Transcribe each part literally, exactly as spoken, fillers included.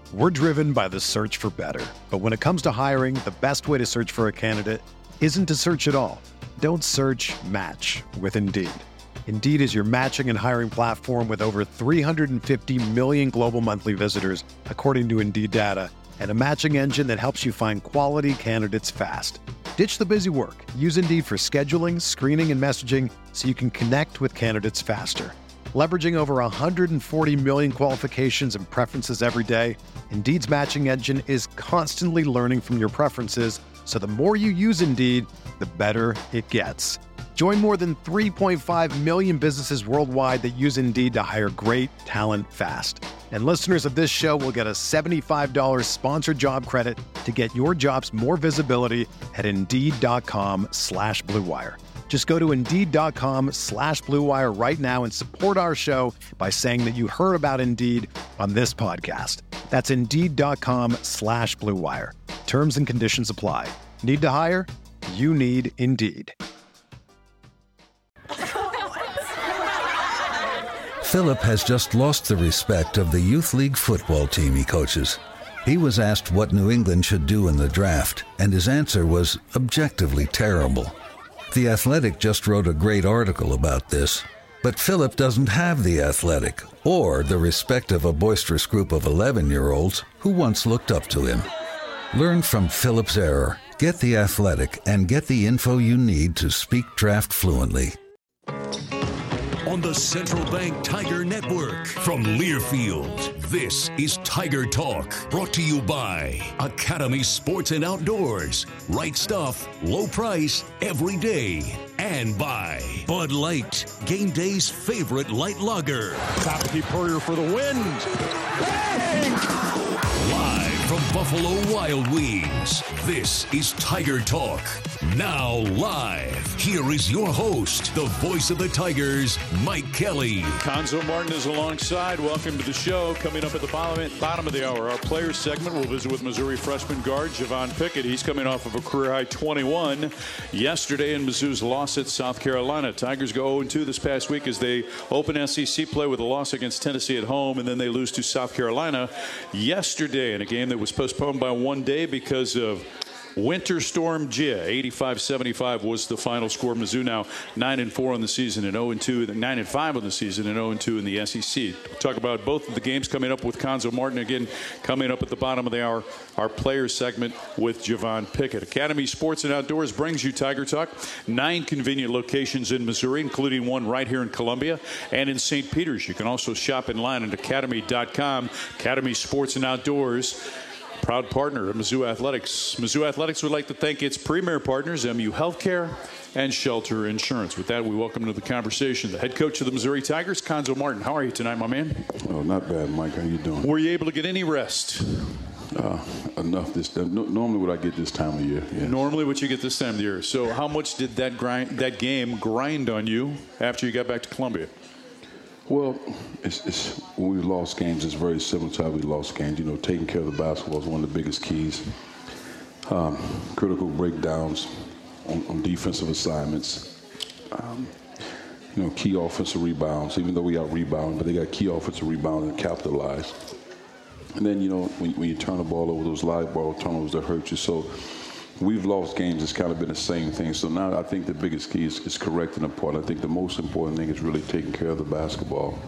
We're driven by the search for better. But when it comes to hiring, the best way to search for a candidate isn't to search at all. Don't search, match with Indeed. Indeed is your matching and hiring platform with over three hundred fifty million global monthly visitors, according to Indeed data, and a matching engine that helps you find quality candidates fast. Ditch the busy work. Use Indeed for scheduling, screening, and messaging so you can connect with candidates faster. Leveraging over one hundred forty million qualifications and preferences every day, Indeed's matching engine is constantly learning from your preferences, so the more you use Indeed, the better it gets. Join more than three point five million businesses worldwide that use Indeed to hire great talent fast. And listeners of this show will get a seventy-five dollars sponsored job credit to get your jobs more visibility at Indeed.com slash Blue Wire. Just go to Indeed.com slash Blue Wire right now and support our show by saying that you heard about Indeed on this podcast. That's Indeed.com slash Blue Wire. Terms and conditions apply. Need to hire? You need Indeed. Philip has just lost the respect of the youth league football team he coaches. He was asked what New England should do in the draft, and his answer was objectively terrible. The Athletic just wrote a great article about this, but Philip doesn't have The Athletic or the respect of a boisterous group of eleven-year-olds who once looked up to him. Learn from Philip's error, get The Athletic, and get the info you need to speak draft fluently. On the Central Bank Tiger Network from Learfield, this is Tiger Talk, brought to you by Academy Sports and Outdoors. Right stuff, low price, every day. And by Bud Light, game day's favorite light lager. Top-key Purrier for the win. Bang! Live from Buffalo Wild Wings, this is Tiger Talk. Now live, here is your host, the voice of the Tigers, Mike Kelly. Cuonzo Martin is alongside. Welcome to the show. Coming up at the bottom, bottom of the hour, our players segment. We'll visit with Missouri freshman guard Javon Pickett. He's coming off of a career-high twenty-one yesterday in Mizzou's loss at South Carolina. Tigers go oh and two this past week as they open S E C play with a loss against Tennessee at home, and then they lose to South Carolina yesterday in a game that was postponed by one day because of Winter Storm Jia. eighty-five seventy-five was the final score. Mizzou now nine and four on the season and oh and two, nine and five on the season and oh and two in the S E C. We'll talk about both of the games coming up with Cuonzo Martin. Again, coming up at the bottom of the hour, our players segment with Javon Pickett. Academy Sports and Outdoors brings you Tiger Talk. Nine convenient locations in Missouri, including one right here in Columbia and in Saint Peters. You can also shop online at academy dot com. Academy Sports and Outdoors, proud partner of Mizzou Athletics. Mizzou Athletics would like to thank its premier partners, M U Healthcare and Shelter Insurance. With that, we welcome to the conversation the head coach of the Missouri Tigers, Cuonzo Martin. How are you tonight, my man? Oh, not bad, Mike. How you doing? Were you able to get any rest? Uh, enough this time. No, normally what I get this time of year. Yes. Normally what you get this time of the year. So how much did that grind, that game grind on you after you got back to Columbia? Well, it's, it's, when we lost games, it's very similar to how we lost games. You know, taking care of the basketball is one of the biggest keys. Um, critical breakdowns on, on defensive assignments. Um, you know, key offensive rebounds, even though we got rebound, but they got key offensive rebounds and capitalize. And then, you know, when, when you turn the ball over, those live ball turnovers that hurt you. So we've lost games. It's kind of been the same thing. So now I think the biggest key is, is correcting the part. I think the most important thing is really taking care of the basketball.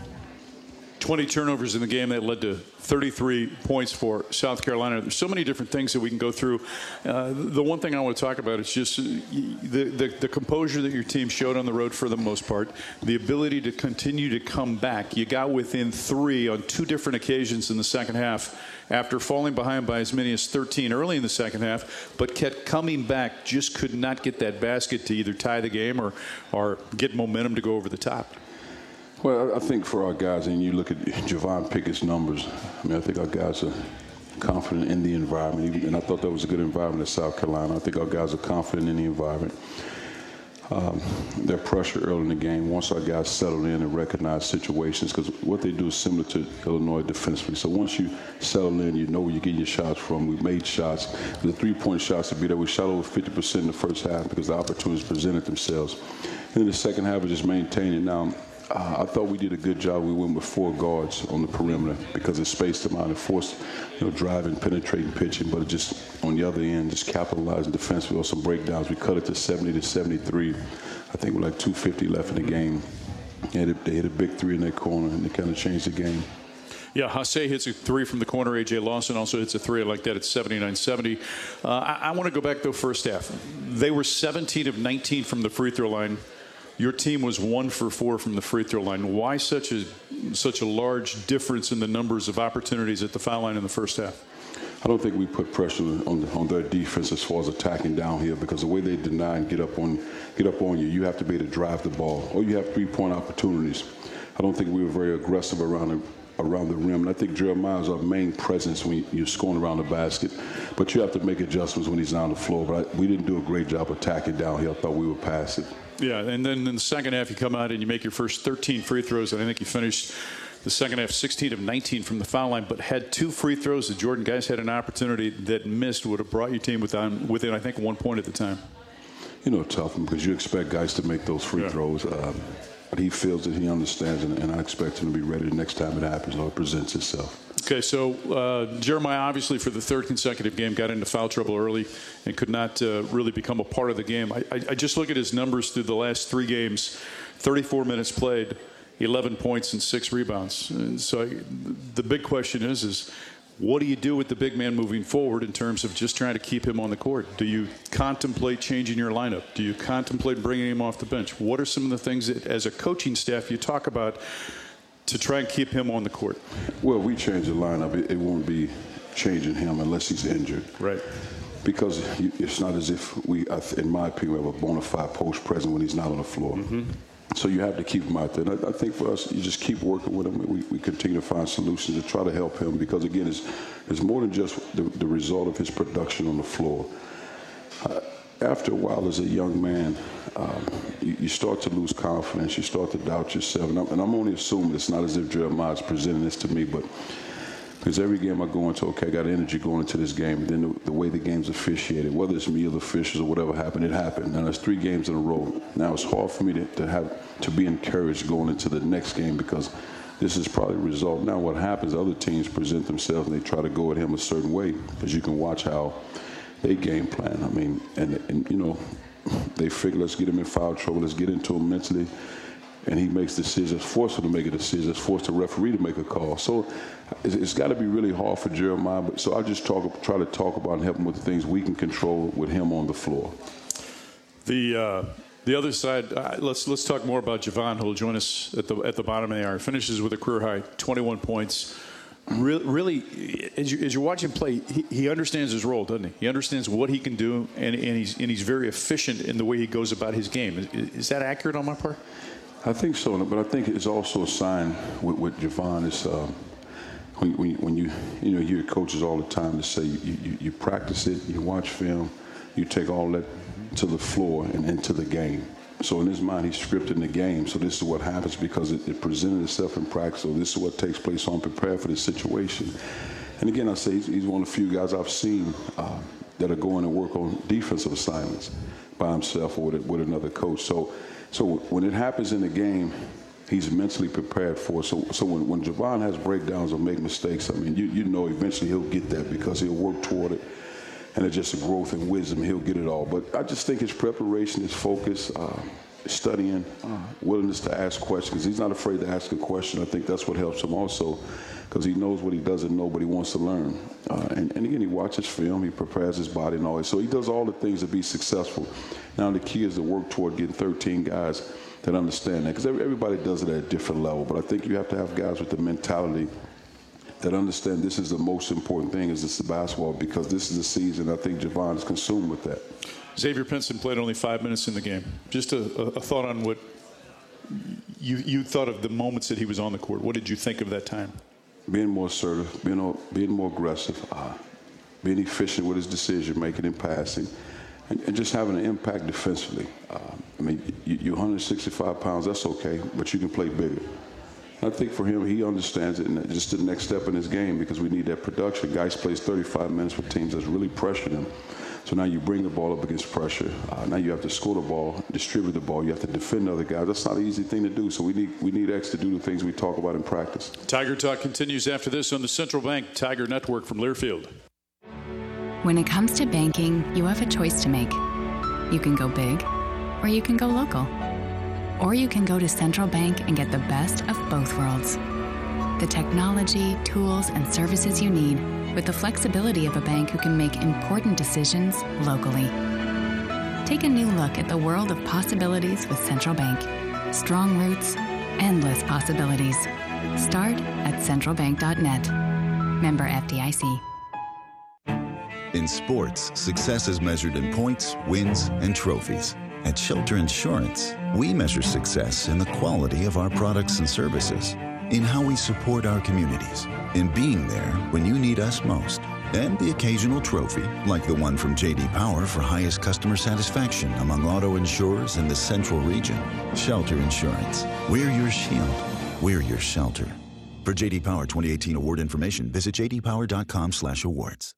twenty turnovers in the game that led to thirty-three points for South Carolina. There's so many different things that we can go through. Uh, the one thing I want to talk about is just the, the, the composure that your team showed on the road for the most part, the ability to continue to come back. You got within three on two different occasions in the second half after falling behind by as many as thirteen early in the second half, but kept coming back, just could not get that basket to either tie the game or, or get momentum to go over the top. Well, I think for our guys, and you look at Javon Pickett's numbers, I mean, I think our guys are confident in the environment, and I thought that was a good environment at South Carolina. I think our guys are confident in the environment. Um, their pressure early in the game, once our guys settle in and recognize situations, because what they do is similar to Illinois defensively. So once you settle in, you know where you get your shots from. We made shots. The three-point shots to be there. We shot over fifty percent in the first half because the opportunities presented themselves. And in the second half, we just maintained it. Now, Uh, I thought we did a good job. We went with four guards on the perimeter because it spaced them out and forced, you know, driving, penetrating, pitching. But it just on the other end, just capitalizing defensively on some breakdowns. We cut it to seventy to seventy-three. I think with like two fifty left in the game. They hit, a, they hit a big three in that corner, and they kind of changed the game. Yeah, Hasse hits a three from the corner. A J Lawson also hits a three like that at seventy-nine seventy. Uh, I, I want to go back, though, first half. They were seventeen of nineteen from the free throw line. Your team was one for four from the free throw line. Why such a such a large difference in the numbers of opportunities at the foul line in the first half? I don't think we put pressure on, the, on their defense as far as attacking down here, because the way they deny and get up on get up on you, you have to be able to drive the ball, or you have three-point opportunities. I don't think we were very aggressive around the, around the rim. And I think Jeremiah is our main presence when you're scoring around the basket. But you have to make adjustments when he's on the floor. But I, we didn't do a great job attacking down here. I thought we were passive. Yeah, and then in the second half, you come out and you make your first thirteen free throws, and I think you finished the second half sixteen of nineteen from the foul line, but had two free throws that Jordan Guys had an opportunity that missed, would have brought your team within, within I think, one point at the time. You know, tough, because you expect guys to make those free yeah. throws. Um, but he feels that he understands, and, and I expect him to be ready the next time it happens or it presents itself. Okay, so uh, Jeremiah, obviously, for the third consecutive game, got into foul trouble early and could not uh, really become a part of the game. I, I, I just look at his numbers through the last three games, thirty-four minutes played, eleven points and six rebounds. And so I, the big question is, is what do you do with the big man moving forward in terms of just trying to keep him on the court? Do you contemplate changing your lineup? Do you contemplate bringing him off the bench? What are some of the things that, as a coaching staff, you talk about to try and keep him on the court? Well, we change the lineup. It, it won't be changing him unless he's injured. Right. Because it's not as if we, in my opinion, we have a bona fide post present when he's not on the floor. Mm-hmm. So you have to keep him out there. And I, I think for us, you just keep working with him. We, we continue to find solutions to try to help him, because, again, it's, it's more than just the, the result of his production on the floor. Uh, after a while, as a young man, um, you, you start to lose confidence. You start to doubt yourself. And I'm, and I'm only assuming it's not as if Jeremiah is presenting this to me, but because every game I go into, okay, I got energy going into this game. And then the, the way the game's officiated, whether it's me or the officials or whatever happened, it happened. And there's three games in a row. Now it's hard for me to, to have to be encouraged going into the next game, because this is probably a result. Now what happens, other teams present themselves and they try to go at him a certain way, because you can watch how they game plan. I mean, and, and you know, they figure, let's get him in foul trouble, let's get into him mentally. And he makes decisions, forced him to make a decision, forced the referee to make a call. So it's, it's got to be really hard for Jeremiah. But so I just talk, try to talk about and help him with the things we can control with him on the floor. The uh, the other side, uh, let's let's talk more about Javon, who will join us at the at the bottom of the hour. Finishes with a career high, twenty-one points. Really, really as, you, as you're watching him play, he, he understands his role, doesn't he? He understands what he can do, and, and he's and he's very efficient in the way he goes about his game. Is, is that accurate on my part? I think so, but I think it's also a sign with, with Javon is um, when, when, when you you know you hear coaches all the time to say you, you, you practice it, you watch film, you take all that to the floor and into the game. So in his mind, he's scripting the game. So this is what happens because it, it presented itself in practice. So this is what takes place. So I'm prepared for this situation. And again, I say he's, he's one of the few guys I've seen uh, that are going to work on defensive assignments by himself or with, with another coach. So. So when it happens in the game, he's mentally prepared for it. So, so when, when Javon has breakdowns or make mistakes, I mean, you, you know eventually he'll get that because he'll work toward it. And it's just a growth and wisdom. He'll get it all. But I just think his preparation, his focus, uh, studying, uh, willingness to ask questions. He's not afraid to ask a question. I think that's what helps him also, because he knows what he doesn't know, but he wants to learn. Uh, and, and again, he watches film, he prepares his body and all that. So he does all the things to be successful. Now the key is to work toward getting thirteen guys that understand that, because everybody does it at a different level. But I think you have to have guys with the mentality that understand this is the most important thing, is this is basketball, because this is the season. I think Javon is consumed with that. Xavier Pinson played only five minutes in the game. Just a, a thought on what you, you thought of the moments that he was on the court. What did you think of that time? Being more assertive, being, being more aggressive, uh, being efficient with his decision-making and passing, and, and just having an impact defensively. Uh, I mean, you, you're one hundred sixty-five pounds, that's okay, but you can play bigger. And I think for him, he understands it, and just the next step in his game, because we need that production. Guys plays thirty-five minutes with teams that's really pressuring him. So now you bring the ball up against pressure. Uh, now you have to score the ball, distribute the ball. You have to defend other guys. That's not an easy thing to do. So we need we need X to do the things we talk about in practice. Tiger Talk continues after this on the Central Bank Tiger Network from Learfield. When it comes to banking, you have a choice to make. You can go big, or you can go local. Or you can go to Central Bank and get the best of both worlds. The technology, tools, and services you need with the flexibility of a bank who can make important decisions locally. Take a new look at the world of possibilities with Central Bank. Strong roots, endless possibilities. Start at central bank dot net. Member F D I C. In sports, success is measured in points, wins, and trophies. At Shelter Insurance, we measure success in the quality of our products and services, in how we support our communities, in being there when you need us most, and the occasional trophy, like the one from J D Power for highest customer satisfaction among auto insurers in the Central region. Shelter Insurance. We're your shield. We're your shelter. For J D Power twenty eighteen award information, visit j d power dot com slash awards.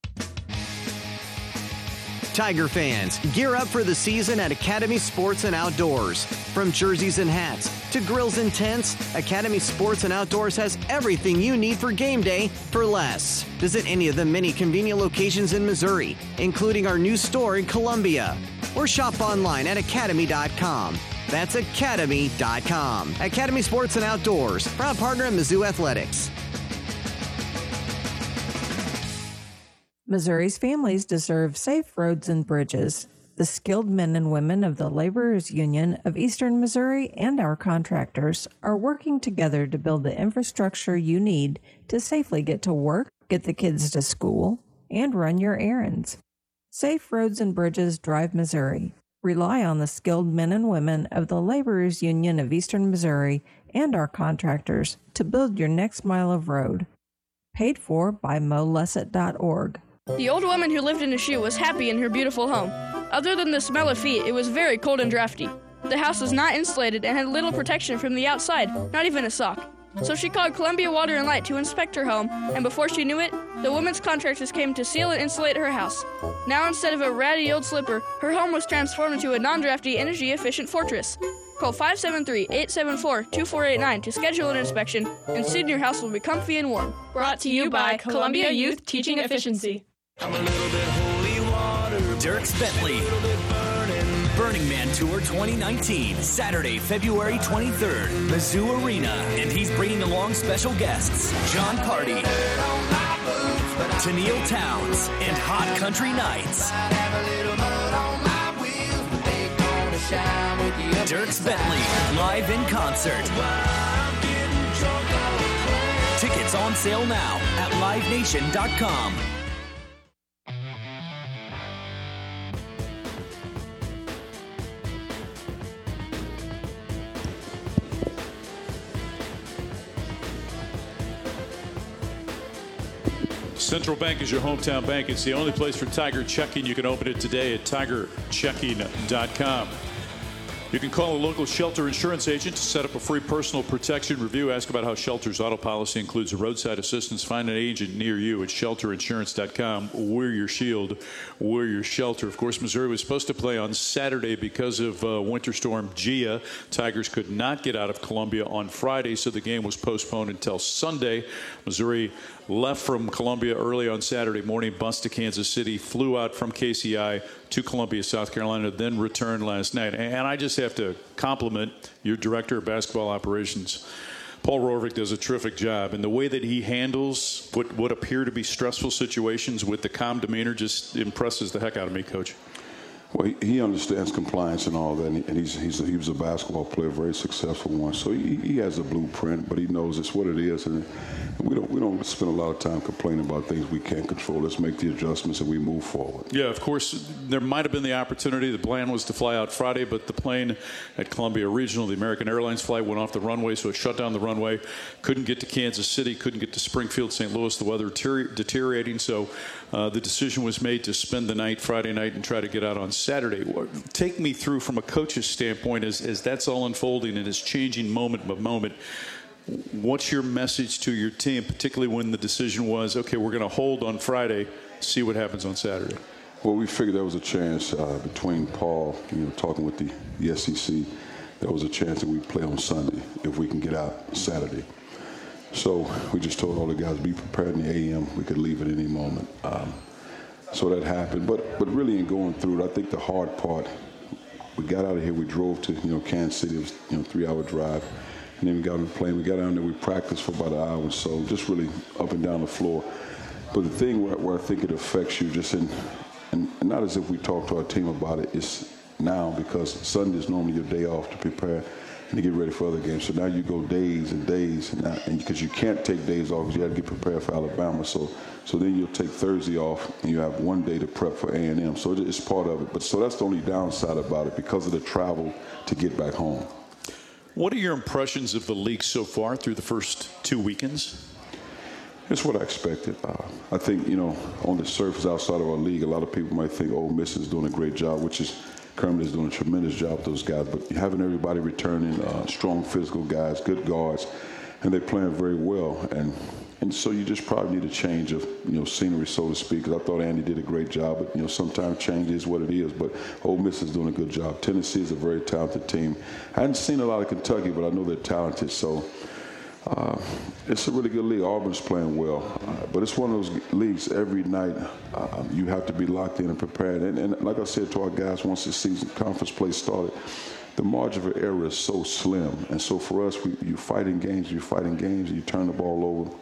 Tiger fans, gear up for the season at Academy Sports and Outdoors. From jerseys and hats to grills and tents, Academy Sports and Outdoors has everything you need for game day for less. Visit any of the many convenient locations in Missouri, including our new store in Columbia. Or shop online at academy dot com. That's academy dot com. Academy Sports and Outdoors, proud partner of Mizzou Athletics. Missouri's families deserve safe roads and bridges. The skilled men and women of the Laborers Union of Eastern Missouri and our contractors are working together to build the infrastructure you need to safely get to work, get the kids to school, and run your errands. Safe roads and bridges drive Missouri. Rely on the skilled men and women of the Laborers Union of Eastern Missouri and our contractors to build your next mile of road. Paid for by mo lesset dot org. The old woman who lived in a shoe was happy in her beautiful home. Other than the smell of feet, it was very cold and drafty. The house was not insulated and had little protection from the outside, not even a sock. So she called Columbia Water and Light to inspect her home, and before she knew it, the woman's contractors came to seal and insulate her house. Now instead of a ratty old slipper, her home was transformed into a non-drafty, energy-efficient fortress. Call five seven three, eight seven four, two four eight nine to schedule an inspection, and soon your house will be comfy and warm. Brought to you by Columbia Youth Teaching Efficiency. I'm a little bit holy water. Dierks Bentley. Burning Man Tour twenty nineteen, Saturday, February twenty-third, Mizzou Arena. And he's bringing along special guests, John Party, Tennille Towns, and Hot Country Nights. Dierks Bentley, live in concert. Tickets on sale now at live nation dot com. Central Bank is your hometown bank. It's the only place for Tiger checking. You can open it today at tiger checking dot com. You can call a local Shelter insurance agent to set up a free personal protection review. Ask about how Shelter's auto policy includes roadside assistance. Find an agent near you at shelter insurance dot com. We're your shield. We're your shelter. Of course, Missouri was supposed to play on Saturday because of uh, Winter Storm Gia. Tigers could not get out of Columbia on Friday, so the game was postponed until Sunday. Missouri left from Columbia early on Saturday morning, bus to Kansas City, flew out from K C I to Columbia, South Carolina, then returned last night. And I just have to compliment your director of basketball operations. Paul Rorvik does a terrific job, and the way that he handles what, what appear to be stressful situations with the calm demeanor just impresses the heck out of me, Coach. Well, he, he understands compliance and all that, and, he, and he's, he's a, he was a basketball player, a very successful one. So he, he has a blueprint, but he knows it's what it is, and we don't we don't spend a lot of time complaining about things we can't control. Let's make the adjustments and we move forward. Yeah, of course, there might have been the opportunity. The plan was to fly out Friday, but the plane at Columbia Regional, the American Airlines flight, went off the runway, so it shut down the runway. Couldn't get to Kansas City, couldn't get to Springfield, Saint Louis. The weather deteriorating, so uh, the decision was made to spend the night Friday night and try to get out on Saturday. Take me through from a coach's standpoint as, as that's all unfolding and is changing moment by moment. What's your message to your team, particularly when the decision was, okay, we're going to hold on Friday, see what happens on Saturday? Well, we figured there was a chance uh, between Paul, you know, talking with the, the S E C, there was a chance that we'd play on Sunday if we can get out Saturday. So we just told all the guys, be prepared in the A M. We could leave at any moment. Um, so that happened. But but really in going through it, I think the hard part, we got out of here, we drove to, you know, Kansas City. It was, you know, three-hour drive. And then we got on the plane. We got down there, we practiced for about an hour or so, just really up and down the floor. But the thing where, where I think it affects you just in, and not as if we talked to our team about it, it's now because Sunday is normally your day off to prepare and to get ready for other games. So now you go days and days, and because you can't take days off because you have to get prepared for Alabama. So so then you'll take Thursday off and you have one day to prep for A and M. So it's part of it. But so that's the only downside about it because of the travel to get back home. What are your impressions of the league so far through the first two weekends? It's what I expected. Uh, I think, you know, on the surface outside of our league, a lot of people might think Ole Miss is doing a great job, which is Kermit is doing a tremendous job with those guys. But having everybody returning, uh, strong physical guys, good guards, and they're playing very well. And and so you just probably need a change of, you know, scenery, so to speak. Because I thought Andy did a great job. But, you know, sometimes change is what it is. But Ole Miss is doing a good job. Tennessee is a very talented team. I hadn't seen a lot of Kentucky, but I know they're talented. So Uh, it's a really good league. Auburn's playing well. Uh, but it's one of those leagues every night uh, you have to be locked in and prepared. And, and like I said to our guys, once the season conference play started, the margin of error is so slim. And so for us, we, you fight in games, you fight in games, and you turn the ball over.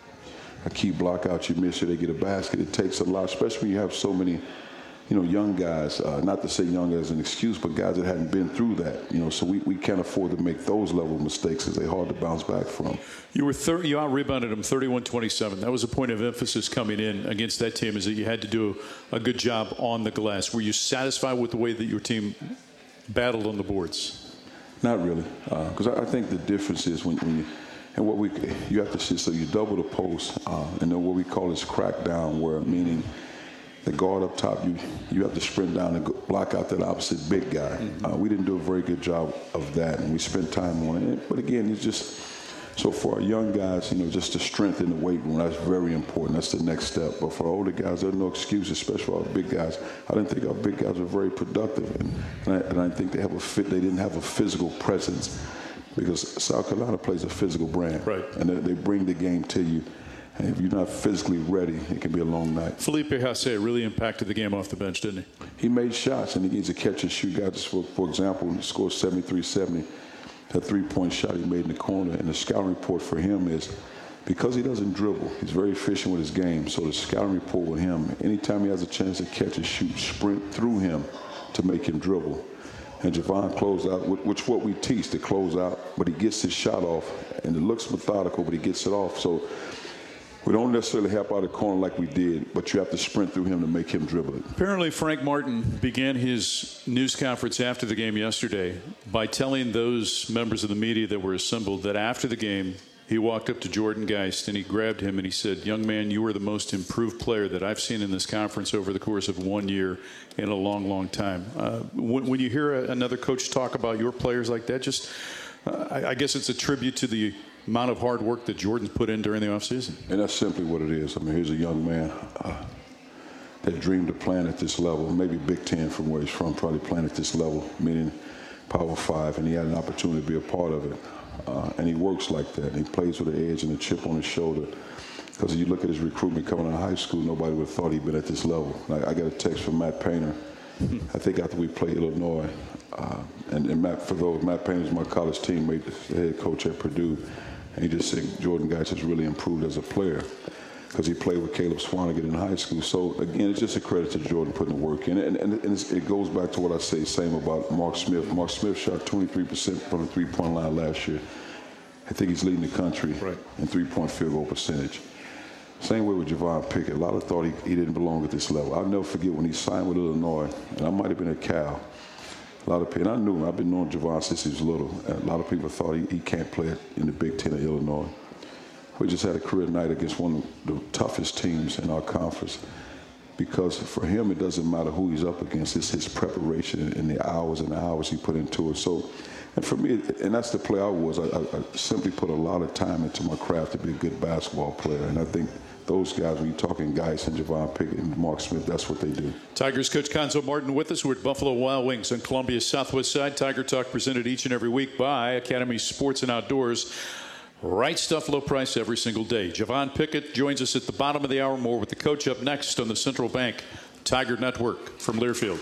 A key block out, you miss it, they get a basket. It takes a lot, especially when you have so many, you know, young guys, uh, not to say young as an excuse, but guys that hadn't been through that, you know, so we, we can't afford to make those level of mistakes because they're hard to bounce back from. You were thir- you out-rebounded them thirty-one twenty-seven. That was a point of emphasis coming in against that team, is that you had to do a good job on the glass. Were you satisfied with the way that your team battled on the boards? Not really, because uh, I, I think the difference is when, when you, and what we, you have to see, so you double the post, uh, and then what we call is crack down, where meaning the guard up top, you you have to sprint down and go, block out that opposite big guy. Mm-hmm. Uh, we didn't do a very good job of that, and we spent time on it. But again, it's just, so for our young guys, you know, just the strength in the weight room, that's very important. That's the next step. But for our older guys, there's no excuse, especially for our big guys. I didn't think our big guys were very productive, and, and, I, and I think they have a fit. They didn't have a physical presence because South Carolina plays a physical brand, right? And they, they bring the game to you. And if you're not physically ready, it can be a long night. Felipe Haase really impacted the game off the bench, didn't he? He made shots, and he's a catch-and-shoot guy. Just for, for example, he scored seventy-three seventy. That three-point shot he made in the corner. And the scouting report for him is, because he doesn't dribble, he's very efficient with his game. So the scouting report with him, anytime he has a chance to catch and shoot, sprint through him to make him dribble. And Javon closed out, which is what we teach, to close out. But he gets his shot off, and it looks methodical, but he gets it off. So we don't necessarily help out the corner like we did, but you have to sprint through him to make him dribble it. Apparently, Frank Martin began his news conference after the game yesterday by telling those members of the media that were assembled that after the game, he walked up to Jordan Geist and he grabbed him and he said, "Young man, you are the most improved player that I've seen in this conference over the course of one year in a long, long time." Uh, when, when you hear a, another coach talk about your players like that, just uh, I, I guess it's a tribute to the amount of hard work that Jordan's put in during the offseason. And that's simply what it is. I mean, here's a young man uh, that dreamed of playing at this level, maybe Big Ten from where he's from, probably playing at this level, meaning Power Five, and he had an opportunity to be a part of it. Uh, and he works like that. And he plays with an edge and a chip on his shoulder. Because if you look at his recruitment coming out of high school, nobody would have thought he'd been at this level. Like, I got a text from Matt Painter, I think after we played Illinois. Uh, and, and Matt, for those, Matt Painter is my college teammate, the head coach at Purdue. And he just said Jordan Geist has really improved as a player because he played with Caleb Swanigan in high school. So, again, it's just a credit to Jordan putting the work in. And, and, and it goes back to what I say, same about Mark Smith. Mark Smith shot twenty-three percent from the three-point line last year. I think he's leading the country right. in three-point field goal percentage. Same way with Javon Pickett. A lot of thought he, he didn't belong at this level. I'll never forget when he signed with Illinois, and I might have been at Cal. A lot of people, and I knew him. I've been knowing Javon since he was little. And a lot of people thought he, he can't play in the Big Ten of Illinois. We just had a career night against one of the toughest teams in our conference because for him, it doesn't matter who he's up against. It's his preparation and the hours and the hours he put into it. So And for me, and that's the player I was, I, I simply put a lot of time into my craft to be a good basketball player. And I think those guys, when you're talking Geis and Javon Pickett and Mark Smith, that's what they do. Tigers coach Cuonzo Martin with us. We're at Buffalo Wild Wings on Columbia's Southwest Side. Tiger Talk presented each and every week by Academy Sports and Outdoors. Right stuff, low price every single day. Javon Pickett joins us at the bottom of the hour. More with the coach up next on the Central Bank Tiger Network from Learfield.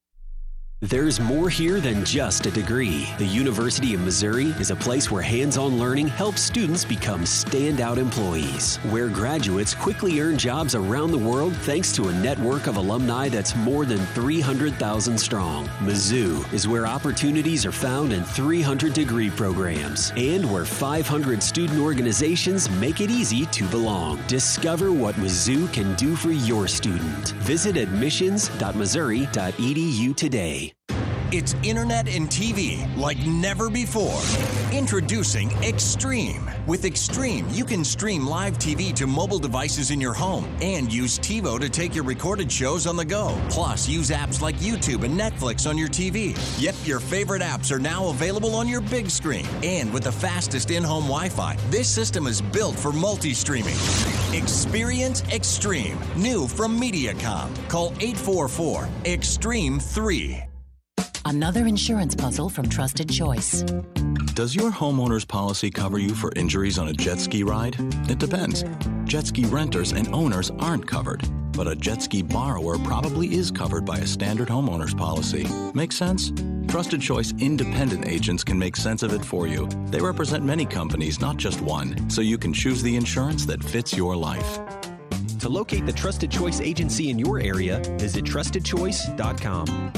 There's more here than just a degree. The University of Missouri is a place where hands-on learning helps students become standout employees, where graduates quickly earn jobs around the world thanks to a network of alumni that's more than three hundred thousand strong. Mizzou is where opportunities are found in three hundred degree programs and where five hundred student organizations make it easy to belong. Discover what Mizzou can do for your student. Visit admissions dot missouri dot e d u today. It's internet and T V like never before. Introducing Extreme. With Extreme, you can stream live T V to mobile devices in your home and use TiVo to take your recorded shows on the go. Plus, use apps like YouTube and Netflix on your T V. Yep, your favorite apps are now available on your big screen. And with the fastest in-home Wi-Fi, this system is built for multi-streaming. Experience Extreme. New from Mediacom. Call eight four four, extreme three. Another insurance puzzle from Trusted Choice. Does your homeowner's policy cover you for injuries on a jet ski ride? It depends. Jet ski renters and owners aren't covered, but a jet ski borrower probably is covered by a standard homeowner's policy. Make sense? Trusted Choice independent agents can make sense of it for you. They represent many companies, not just one, so you can choose the insurance that fits your life. To locate the Trusted Choice agency in your area, visit trusted choice dot com.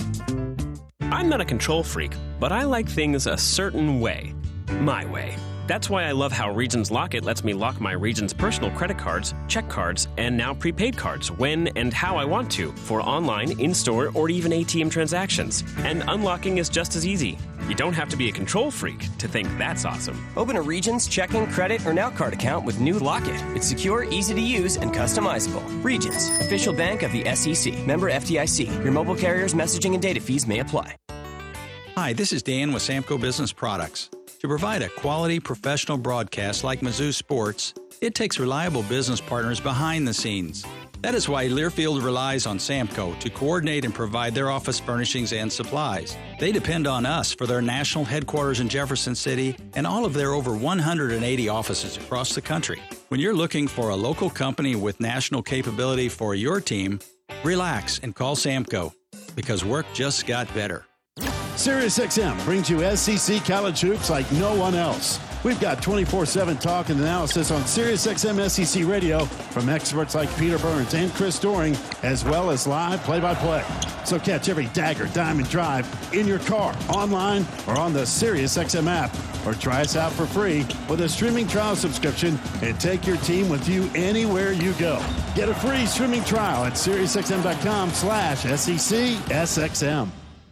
I'm not a control freak, but I like things a certain way. My way. That's why I love how Regions Lock It lets me lock my Regions personal credit cards, check cards, and now prepaid cards when and how I want to for online, in-store, or even A T M transactions. And unlocking is just as easy. You don't have to be a control freak to think that's awesome. Open a Regions checking, credit, or Now Card account with new Lock It. It's secure, easy to use, and customizable. Regions, official bank of the S E C. Member F D I C. Your mobile carrier's messaging and data fees may apply. Hi, this is Dan with Samco Business Products. To provide a quality professional broadcast like Mizzou Sports, it takes reliable business partners behind the scenes. That is why Learfield relies on Samco to coordinate and provide their office furnishings and supplies. They depend on us for their national headquarters in Jefferson City and all of their over one hundred eighty offices across the country. When you're looking for a local company with national capability for your team, relax and call Samco, because work just got better. SiriusXM brings you S E C college hoops like no one else. We've got twenty-four seven talk and analysis on SiriusXM S E C Radio from experts like Peter Burns and Chris Doring, as well as live play-by-play. So catch every dagger, diamond drive in your car, online, or on the SiriusXM app. Or try us out for free with a streaming trial subscription and take your team with you anywhere you go. Get a free streaming trial at SiriusXM.com slash SECSXM.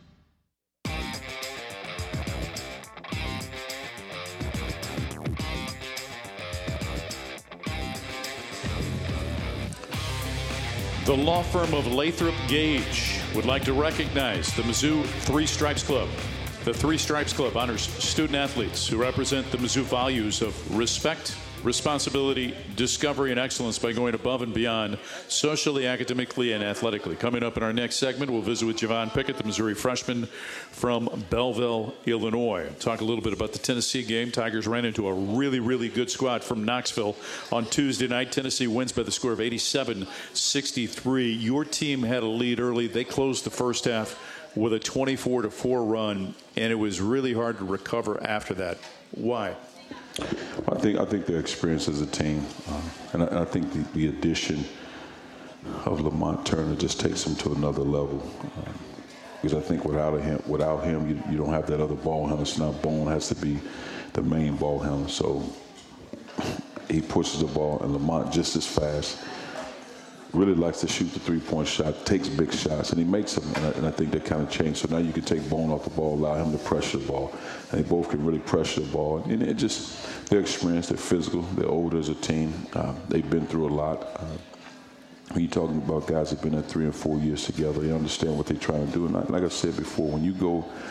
The law firm of Lathrop Gage would like to recognize the Mizzou Three Stripes Club. The Three Stripes Club honors student athletes who represent the Mizzou values of respect, responsibility, discovery, and excellence by going above and beyond socially, academically, and athletically. Coming up in our next segment, we'll visit with Javon Pickett, the Missouri freshman from Belleville, Illinois. Talk a little bit about the Tennessee game. Tigers ran into a really, really good squad from Knoxville on Tuesday night. Tennessee wins by the score of eighty-seven sixty-three. Your team had a lead early. They closed the first half with a twenty-four to four run, and it was really hard to recover after that. Why? I think I think their experience as a team, uh, and, I, and I think the, the addition of Lamont Turner just takes them to another level. Uh, because I think without him, without him, you, you don't have that other ball handler. So now Bone has to be the main ball handler. So he pushes the ball, and Lamont just as fast. Really likes to shoot the three-point shot, takes big shots, and he makes them. And I, and I think that kind of changed. So now you can take Bone off the ball, allow him to pressure the ball. And they both can really pressure the ball. And it just, their experience, they're physical, they're older as a team. Uh, they've been through a lot. Uh, when you're talking about guys that have been there three and four years together, they understand what they're trying to do. And like I said before, when you go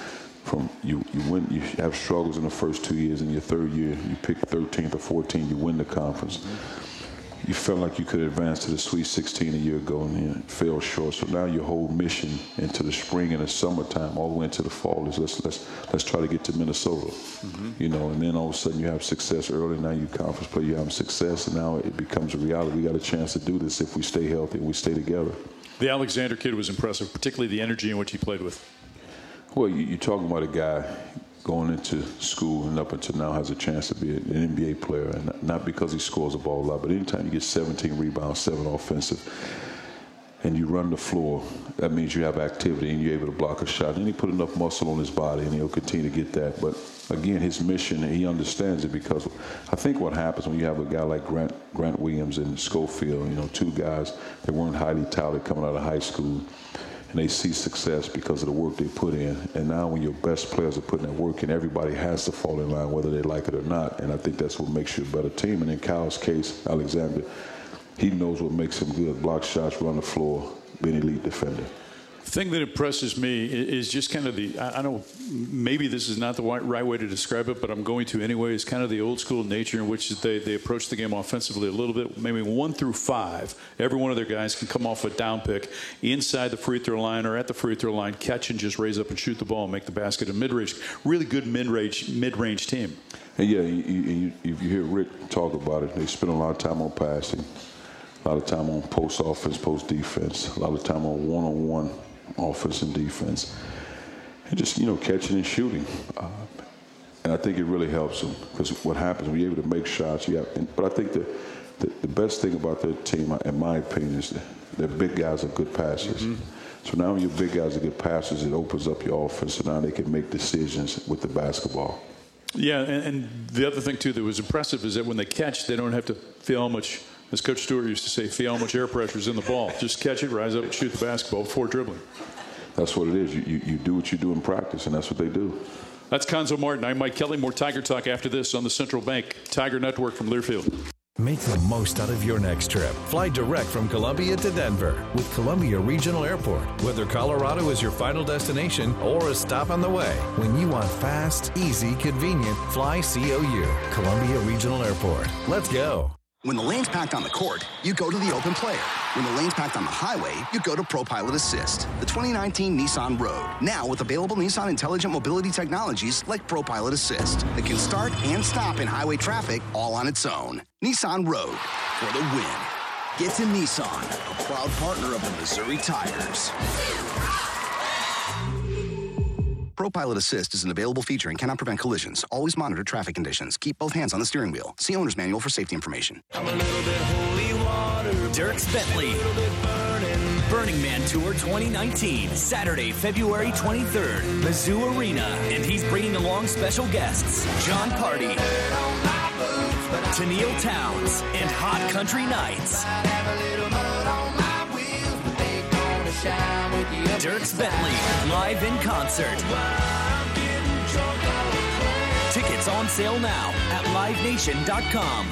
from you you win you have struggles in the first two years. In your third year, you pick thirteenth or fourteenth, you win the conference. You felt like you could advance to the Sweet sixteen a year ago and you fell short. So now your whole mission into the spring and the summertime, all the way into the fall, is let's let's let's try to get to Minnesota. Mm-hmm. You know, and then all of a sudden you have success early. Now you conference play, you have success, and now it becomes a reality. We got a chance to do this if we stay healthy and we stay together. The Alexander kid was impressive, particularly the energy in which he played with. Well, you, you're talking about a guy going into school and up until now has a chance to be an N B A player, and not because he scores a ball a lot, but anytime you get seventeen rebounds, seven offensive, and you run the floor, that means you have activity and you're able to block a shot. And he put enough muscle on his body, and he'll continue to get that. But again, his mission, he understands it, because I think what happens when you have a guy like Grant Grant Williams and Schofield, you know, two guys that weren't highly touted coming out of high school, and they see success because of the work they put in. And now when your best players are putting that work in, everybody has to fall in line whether they like it or not. And I think that's what makes you a better team. And in Kyle's case, Alexander, he knows what makes him good. Block shots, run the floor, be an elite defender. The thing that impresses me is just kind of the, I know maybe this is not the right way to describe it, but I'm going to anyway, is kind of the old school nature in which they, they approach the game offensively a little bit. Maybe one through five, every one of their guys can come off a down pick inside the free throw line or at the free throw line, catch and just raise up and shoot the ball and make the basket. A mid-range, really good mid-range, mid-range team. And yeah, you, you, you, you hear Rick talk about it. They spend a lot of time on passing, a lot of time on post offense, post defense, a lot of time on one-on-one offense and defense, and just, you know, catching and shooting. Uh, and I think it really helps them, because what happens when you're able to make shots, you have, and, but I think the, the, the best thing about their team, in my opinion, is that their big guys are good passers. Mm-hmm. So now when your big guys are good passers, it opens up your offense, so now they can make decisions with the basketball. Yeah, and, and the other thing, too, that was impressive is that when they catch, they don't have to feel how much, as Coach Stewart used to say, feel how much air pressure is in the ball. Just catch it, rise up, and shoot the basketball before dribbling. That's what it is. You, you, you do what you do in practice, and that's what they do. That's Cuonzo Martin. I'm Mike Kelly. More Tiger Talk after this on the Central Bank Tiger Network from Learfield. Make the most out of your next trip. Fly direct from Columbia to Denver with Columbia Regional Airport. Whether Colorado is your final destination or a stop on the way, when you want fast, easy, convenient, fly C O U. Columbia Regional Airport. Let's go. When the lane's packed on the court, you go to the open player. When the lane's packed on the highway, you go to ProPilot Assist, the twenty nineteen Nissan Rogue. Now with available Nissan intelligent mobility technologies like ProPilot Assist that can start and stop in highway traffic all on its own. Nissan Rogue, for the win. Get to Nissan, a proud partner of the Missouri Tigers. ProPilot Assist is an available feature and cannot prevent collisions. Always monitor traffic conditions. Keep both hands on the steering wheel. See owner's manual for safety information. I'm a little bit holy water. Dierks Bentley. Burning. Burning Man Tour twenty nineteen. Saturday, February twenty-third. Mizzou Arena. And he's bringing along special guests. John Party. Tennille Towns. And Hot Country Nights. Dierks Bentley, live in concert. Tickets on sale now at live nation dot com.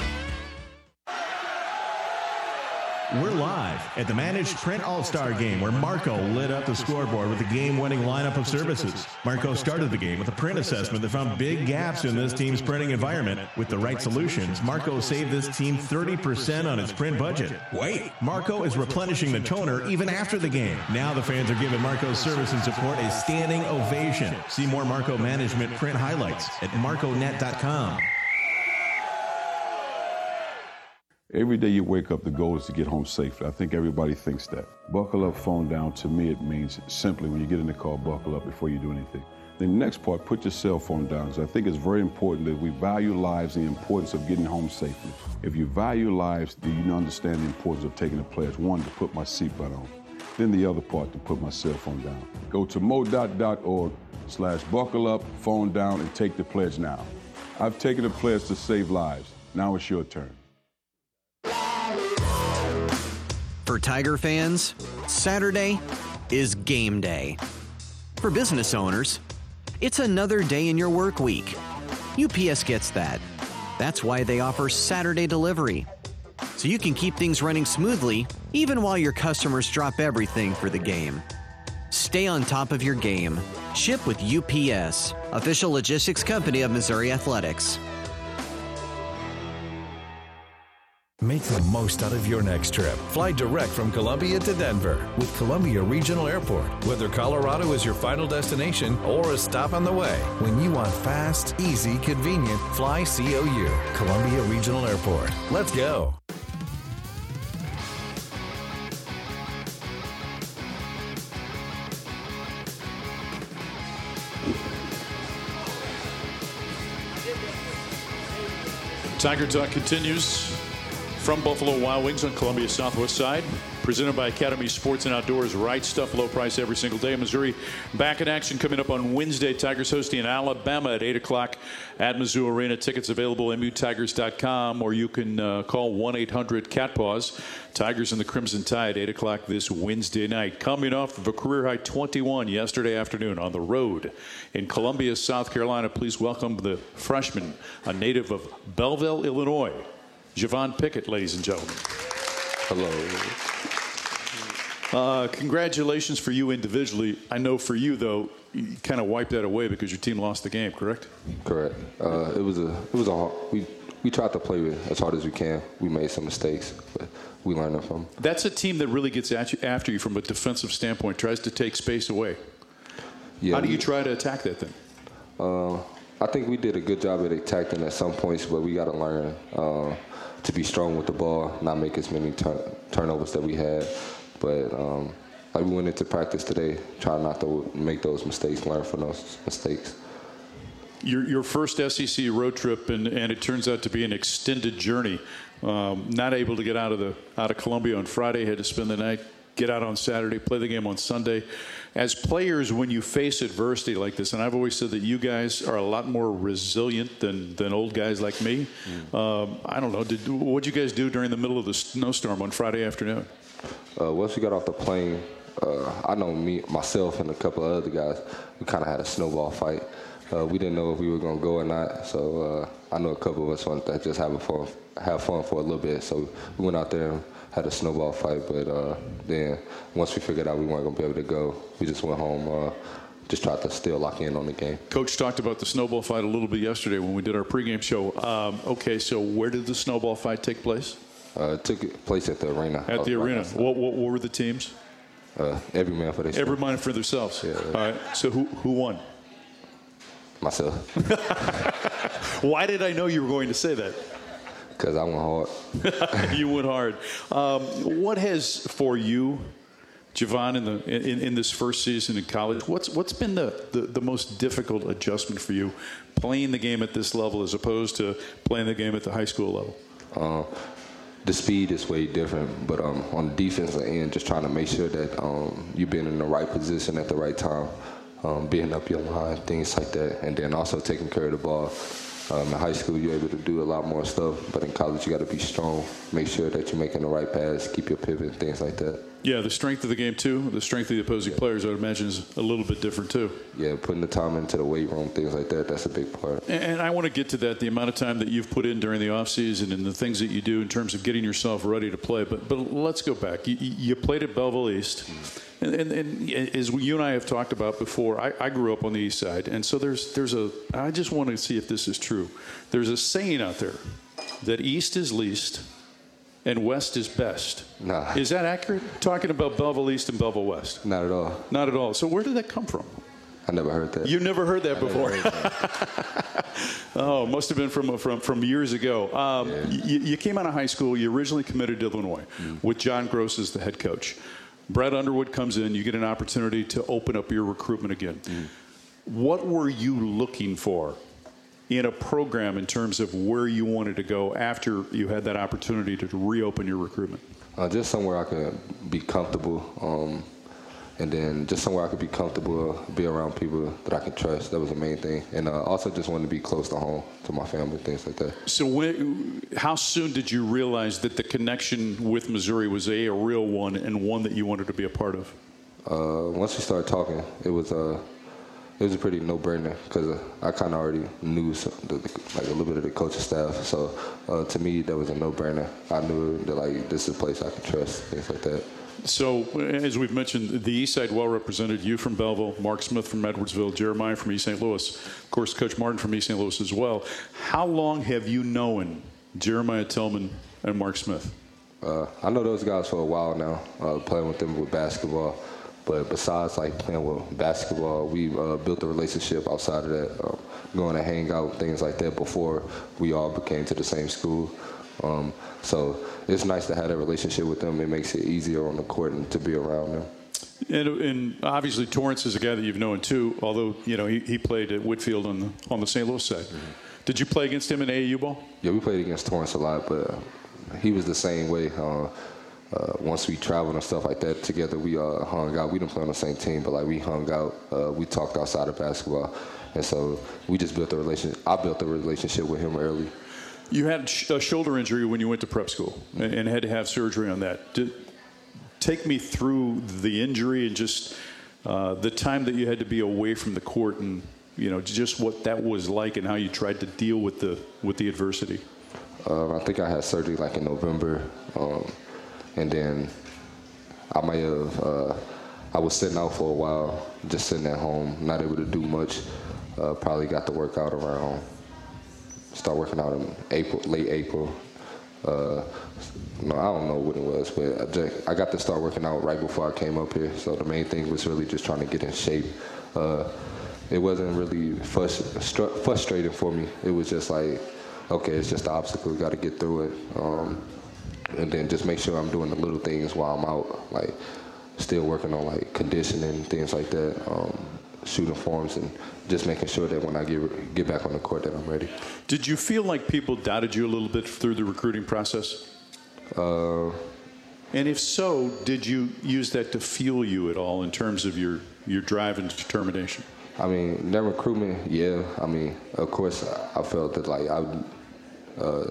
We're live at the Managed Print All-Star Game, where Marco lit up the scoreboard with the game-winning lineup of services. Marco started the game with a print assessment that found big gaps in this team's printing environment. With the right solutions, Marco saved this team thirty percent on its print budget. Wait, Marco is replenishing the toner even after the game. Now the fans are giving Marco's service and support a standing ovation. See more Marco Management print highlights at marco net dot com. Every day you wake up, the goal is to get home safely. I think everybody thinks that. Buckle up, phone down. To me, it means simply when you get in the car, buckle up before you do anything. The next part, put your cell phone down. So I think it's very important that we value lives and the importance of getting home safely. If you value lives, then you understand the importance of taking the pledge. One, to put my seatbelt on. Then the other part, to put my cell phone down. Go to modot dot org slash buckle up, phone down, and take the pledge now. I've taken the pledge to save lives. Now it's your turn. For Tiger fans, Saturday is game day. For business owners, it's another day in your work week. U P S gets that. That's why they offer Saturday delivery, so you can keep things running smoothly even while your customers drop everything for the game. Stay on top of your game Ship with U P S, official logistics company of Missouri Athletics. Make the most out of your next trip. Fly direct from Columbia to Denver with Columbia Regional Airport. Whether Colorado is your final destination or a stop on the way, when you want fast, easy, convenient, fly C O U. Columbia Regional Airport. Let's go. Tiger Talk continues from Buffalo Wild Wings on Columbia's southwest side. Presented by Academy Sports and Outdoors. Right stuff, low price every single day. Missouri back in action coming up on Wednesday. Tigers hosting Alabama at eight o'clock at Mizzou Arena. Tickets available at M U Tigers dot com, or you can uh, call one eight hundred cat paws. Tigers and the Crimson Tide, eight o'clock this Wednesday night. Coming off of a career-high twenty-one yesterday afternoon on the road in Columbia, South Carolina. Please welcome the freshman, a native of Belleville, Illinois, Javon Pickett, ladies and gentlemen. Hello. Uh, congratulations for you individually. I know for you, though, you kind of wiped that away because your team lost the game, correct? Correct. Uh, it was a it was a hard, we we tried to play with as hard as we can. We made some mistakes, but we learned from them. That's a team that really gets at you, after you from a defensive standpoint, tries to take space away. Yeah, How do we, you try to attack that then? Uh, I think we did a good job at attacking at some points, but we got to learn uh, to be strong with the ball, not make as many turn, turnovers that we had. But um, like we went into practice today, try not to make those mistakes, learn from those mistakes. Your, your first S E C road trip, and, and it turns out to be an extended journey. Um, not able to get out of the out of Columbia on Friday, had to spend the night, get out on Saturday, play the game on Sunday. As players, when you face adversity like this, and I've always said that you guys are a lot more resilient than, than old guys like me. Mm. Um, I don't know, did, what'd you guys do during the middle of the snowstorm on Friday afternoon? Uh, once we got off the plane, uh, I know me, myself, and a couple of other guys, we kind of had a snowball fight. Uh, we didn't know if we were going to go or not, so uh, I know a couple of us wanted to just have, a fun, have fun for a little bit. So we went out there and had a snowball fight, but uh, then once we figured out we weren't going to be able to go, we just went home, uh, just tried to still lock in on the game. Coach talked about the snowball fight a little bit yesterday when we did our pregame show. Um, okay, so where did the snowball fight take place? Uh, it took place at the arena. At the arena. What, what, what were the teams? Uh, every man for themselves. Every man for themselves. Yeah. All right. So who who won? Myself. Why did I know you were going to say that? Because I went hard. You went hard. Um, what has, for you, Javon, in, the, in, in this first season in college, what's what's been the, the, the most difficult adjustment for you playing the game at this level as opposed to playing the game at the high school level? Uh, the speed is way different, but um, on the defensive end, just trying to make sure that um, you've been in the right position at the right time, um, being up your line, things like that, and then also taking care of the ball. Um, in high school, you're able to do a lot more stuff, but in college, you got to be strong, make sure that you're making the right pass, keep your pivot, things like that. Yeah, the strength of the game, too, the strength of the opposing yeah. players, I would imagine, is a little bit different, too. Yeah, putting the time into the weight room, things like that, that's a big part. And, and I want to get to that, the amount of time that you've put in during the offseason and the things that you do in terms of getting yourself ready to play. But but let's go back. You, you played at Belleville East. Mm-hmm. And, and, and as you and I have talked about before, I, I grew up on the east side. And so there's there's a – I just want to see if this is true. There's a saying out there that east is least and west is best. Nah. Is that accurate? Talking about Belleville East and Belleville West. Not at all. Not at all. So where did that come from? I never heard that. You never heard that I before? Heard that. Oh, must have been from from from years ago. Um, yeah. you, you came out of high school. You originally committed to Illinois mm. with John Gross as the head coach. Brett Underwood comes in. You get an opportunity to open up your recruitment again. Mm. What were you looking for in a program in terms of where you wanted to go after you had that opportunity to reopen your recruitment? Uh, just somewhere I could be comfortable, um, and then just somewhere I could be comfortable, be around people that I can trust. That was the main thing. And uh, also just wanted to be close to home, to my family, things like that. So when, how soon did you realize that the connection with Missouri was a, a real one and one that you wanted to be a part of? Uh, once we started talking, it was uh, it was a pretty no-brainer because uh, I kind of already knew some, the, the, like a little bit of the coaching staff. So uh, to me, that was a no-brainer. I knew that like this is a place I could trust, things like that. So, as we've mentioned, the East Side well represented. You from Belleville, Mark Smith from Edwardsville, Jeremiah from East Saint Louis, of course, Coach Martin from East Saint Louis as well. How long have you known Jeremiah Tillman and Mark Smith? Uh, I know those guys for a while now, uh, playing with them with basketball. But besides like playing with basketball, we uh, built a relationship outside of that, uh, going to hang out, things like that before we all became to the same school. Um, so it's nice to have that relationship with them. It makes it easier on the court and to be around them. And, and obviously Torrance is a guy that you've known too, although you know he, he played at Whitfield on the on the Saint Louis side. Mm-hmm. Did you play against him in A A U ball? Yeah, we played against Torrance a lot, but uh, he was the same way. Uh, uh, once we traveled and stuff like that together, we uh, hung out. We didn't play on the same team, but like we hung out. Uh, we talked outside of basketball, and so we just built a relationship. I built a relationship with him early. You had a shoulder injury when you went to prep school and, and had to have surgery on that. Did, take me through the injury and just uh, the time that you had to be away from the court, and you know just what that was like and how you tried to deal with the with the adversity. Uh, I think I had surgery like in November, um, and then I may have. Uh, I was sitting out for a while, just sitting at home, not able to do much. Uh, probably got to work out around. Start working out in April, late April. Uh, no, I don't know what it was, but I, just, I got to start working out right before I came up here. So the main thing was really just trying to get in shape. Uh, it wasn't really frust- frustrating for me. It was just like, okay, it's just an obstacle. We got to get through it, um, and then just make sure I'm doing the little things while I'm out, like still working on like conditioning, things like that. Um, shooting forms and just making sure that when I get get back on the court that I'm ready. Did you feel like people doubted you a little bit through the recruiting process? Uh, and if so, did you use that to fuel you at all in terms of your, your drive and determination? I mean, that recruitment, yeah. I mean, of course, I felt that like I, uh,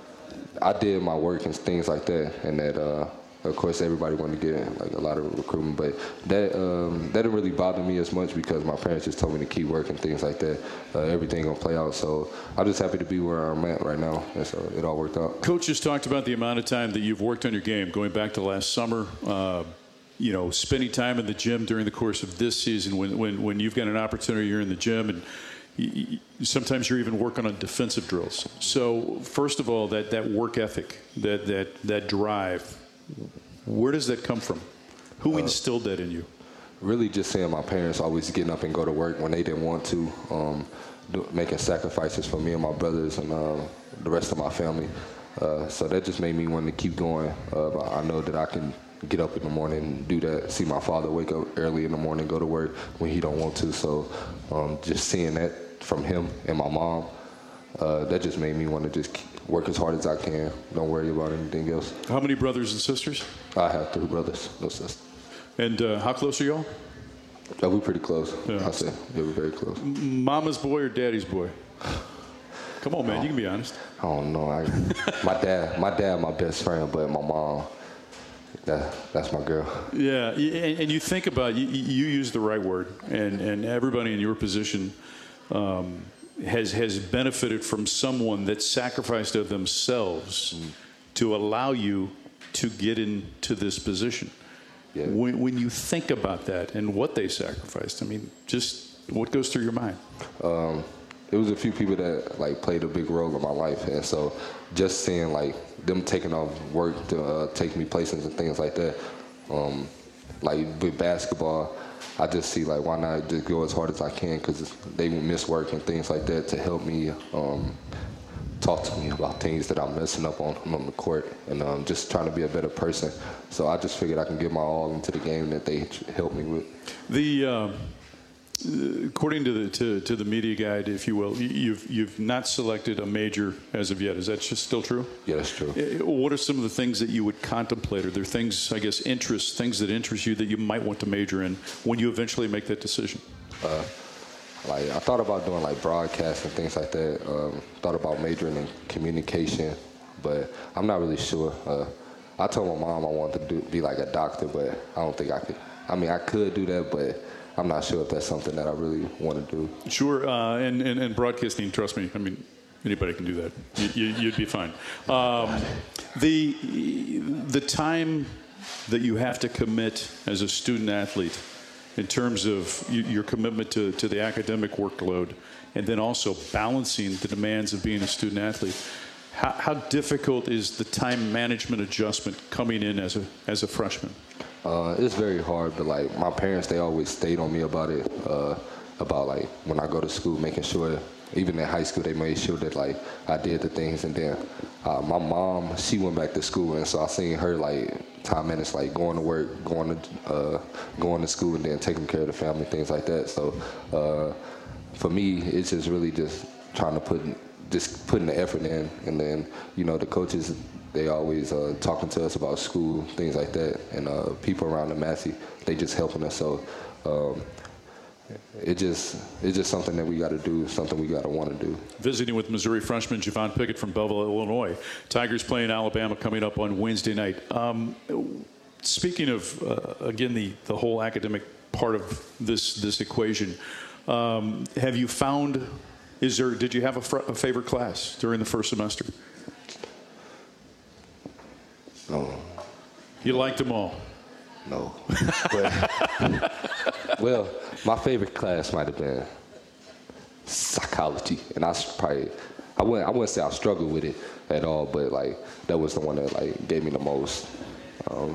I did my work and things like that, and that. Uh, Of course, everybody wanted to get like a lot of recruitment, but that um, that didn't really bother me as much because my parents just told me to keep working, things like that. Uh, everything gonna play out, so I'm just happy to be where I'm at right now, and so it all worked out. Coach just talked about the amount of time that you've worked on your game, going back to last summer. Uh, you know, spending time in the gym during the course of this season, when when when you've got an opportunity, you're in the gym, and you, you, sometimes you're even working on defensive drills. So, first of all, that that work ethic, that that that drive. Where does that come from? Who instilled that in you? Really just seeing my parents always getting up and go to work when they didn't want to, um, do, making sacrifices for me and my brothers and uh, the rest of my family. Uh, so that just made me want to keep going. Uh, I know that I can get up in the morning and do that, see my father wake up early in the morning, go to work when he don't want to. So um, just seeing that from him and my mom, uh, that just made me want to just keep work as hard as I can. Don't worry about anything else. How many brothers and sisters? I have three brothers, no sisters. And uh, how close are y'all? Oh, we're pretty close. Yeah. I say yeah, we're very close. Mama's boy or daddy's boy? Come on, man. You can be honest. I don't know. I, my dad, my dad, my best friend, but my mom, that, that's my girl. Yeah, and, and you think about you, you use the right word, and and everybody in your position. Um, has has benefited from someone that sacrificed of themselves mm. to allow you to get into this position. Yeah. When, when you think about that and what they sacrificed, I mean, just what goes through your mind? Um, it was a few people that like played a big role in my life, and so just seeing like them taking off work to uh, take me places and things like that, um, like with basketball. I just see, like, why not just go as hard as I can because they would miss work and things like that to help me um, talk to me about things that I'm messing up on on the court and um, just trying to be a better person. So I just figured I can give my all into the game that they helped me with. The uh, according to the to, to the media guide, if you will, you've you've not selected a major as of yet. Is that just still true? Yeah, that's true. What are some of the things that you would contemplate? Are there things, I guess, interests, things that interest you that you might want to major in when you eventually make that decision? Uh, like I thought about doing like broadcast and things like that. Um, thought about majoring in communication, but I'm not really sure. Uh, I told my mom I wanted to do, be like a doctor, but I don't think I could. I mean, I could do that, but I'm not sure if that's something that I really want to do. Sure, uh, and, and, and broadcasting, trust me, I mean, anybody can do that. You, you, you'd be fine. Um, the the time that you have to commit as a student athlete in terms of your commitment to, to the academic workload, and then also balancing the demands of being a student athlete. How, how difficult is the time management adjustment coming in as a as a freshman? Uh, it's very hard, but like my parents, they always stayed on me about it. Uh, about like when I go to school, making sure, even in high school, they made sure that like I did the things. And then uh, my mom, she went back to school, and so I seen her like time minutes, like going to work, going to uh, going to school, and then taking care of the family, things like that. So uh, for me, it's just really just trying to put just putting the effort in, and then you know the coaches, they always uh, talking to us about school, things like that, and uh, people around the Massey, they just helping us. So. Um, It just it's just something that we got to do, something we got to want to do. Visiting with Missouri freshman Javon Pickett from Belleville, Illinois. Tigers playing Alabama coming up on Wednesday night. Um, speaking of uh, again the the whole academic part of this this equation, um, have you found? Is there? Did you have a, fr- a favorite class during the first semester? No. You liked them all. No. But, well, my favorite class might have been psychology, and I probably I wouldn't I wouldn't say I struggled with it at all, but like that was the one that like gave me the most. Um,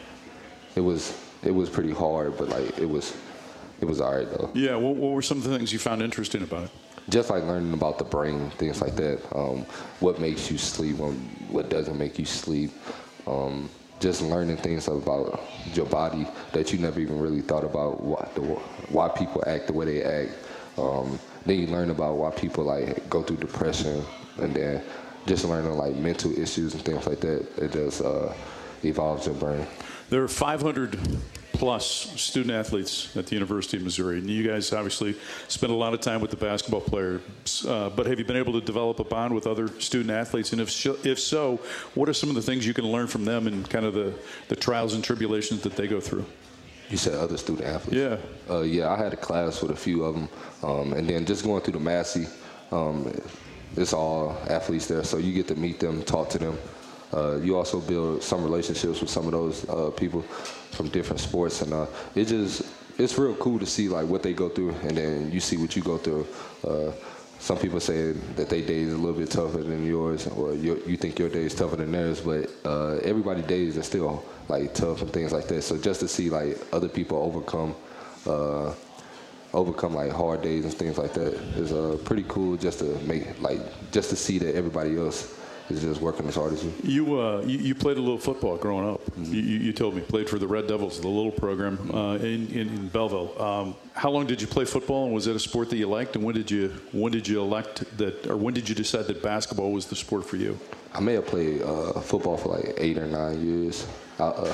it was it was pretty hard, but like it was it was alright though. Yeah. What, what were some of the things you found interesting about it? Just like learning about the brain, things like that. Um, what makes you sleep? What doesn't make you sleep? Um, just learning things about your body that you never even really thought about, why, the, why people act the way they act. Um, then you learn about why people like go through depression, and then just learning like mental issues and things like that. It just uh, evolves your brain. There are five hundred plus student athletes at the University of Missouri, and you guys obviously spend a lot of time with the basketball players. Uh, but have you been able to develop a bond with other student athletes? And if sh- if so, what are some of the things you can learn from them and kind of the, the trials and tribulations that they go through? You said other student athletes? Yeah. Uh, yeah, I had a class with a few of them, um, and then just going through the Massey, um, it's all athletes there, so you get to meet them, talk to them. Uh, you also build some relationships with some of those uh, people from different sports, and uh, it just it's real cool to see like what they go through, and then you see what you go through. Uh, some people say that their day is a little bit tougher than yours, or you, you think your day is tougher than theirs, but uh, everybody's days are still like tough and things like that. So just to see like other people overcome, uh, overcome like hard days and things like that is uh, pretty cool. Just to make like just to see that everybody else is just working as hard as you. You, uh, you, you played a little football growing up. Mm-hmm. You, you told me played for the Red Devils, the little program uh, in, in, in Belleville. Um, how long did you play football, and was that a sport that you liked? And when did you when did you elect that, or when did you decide that basketball was the sport for you? I may have played uh, football for like eight or nine years. I, uh,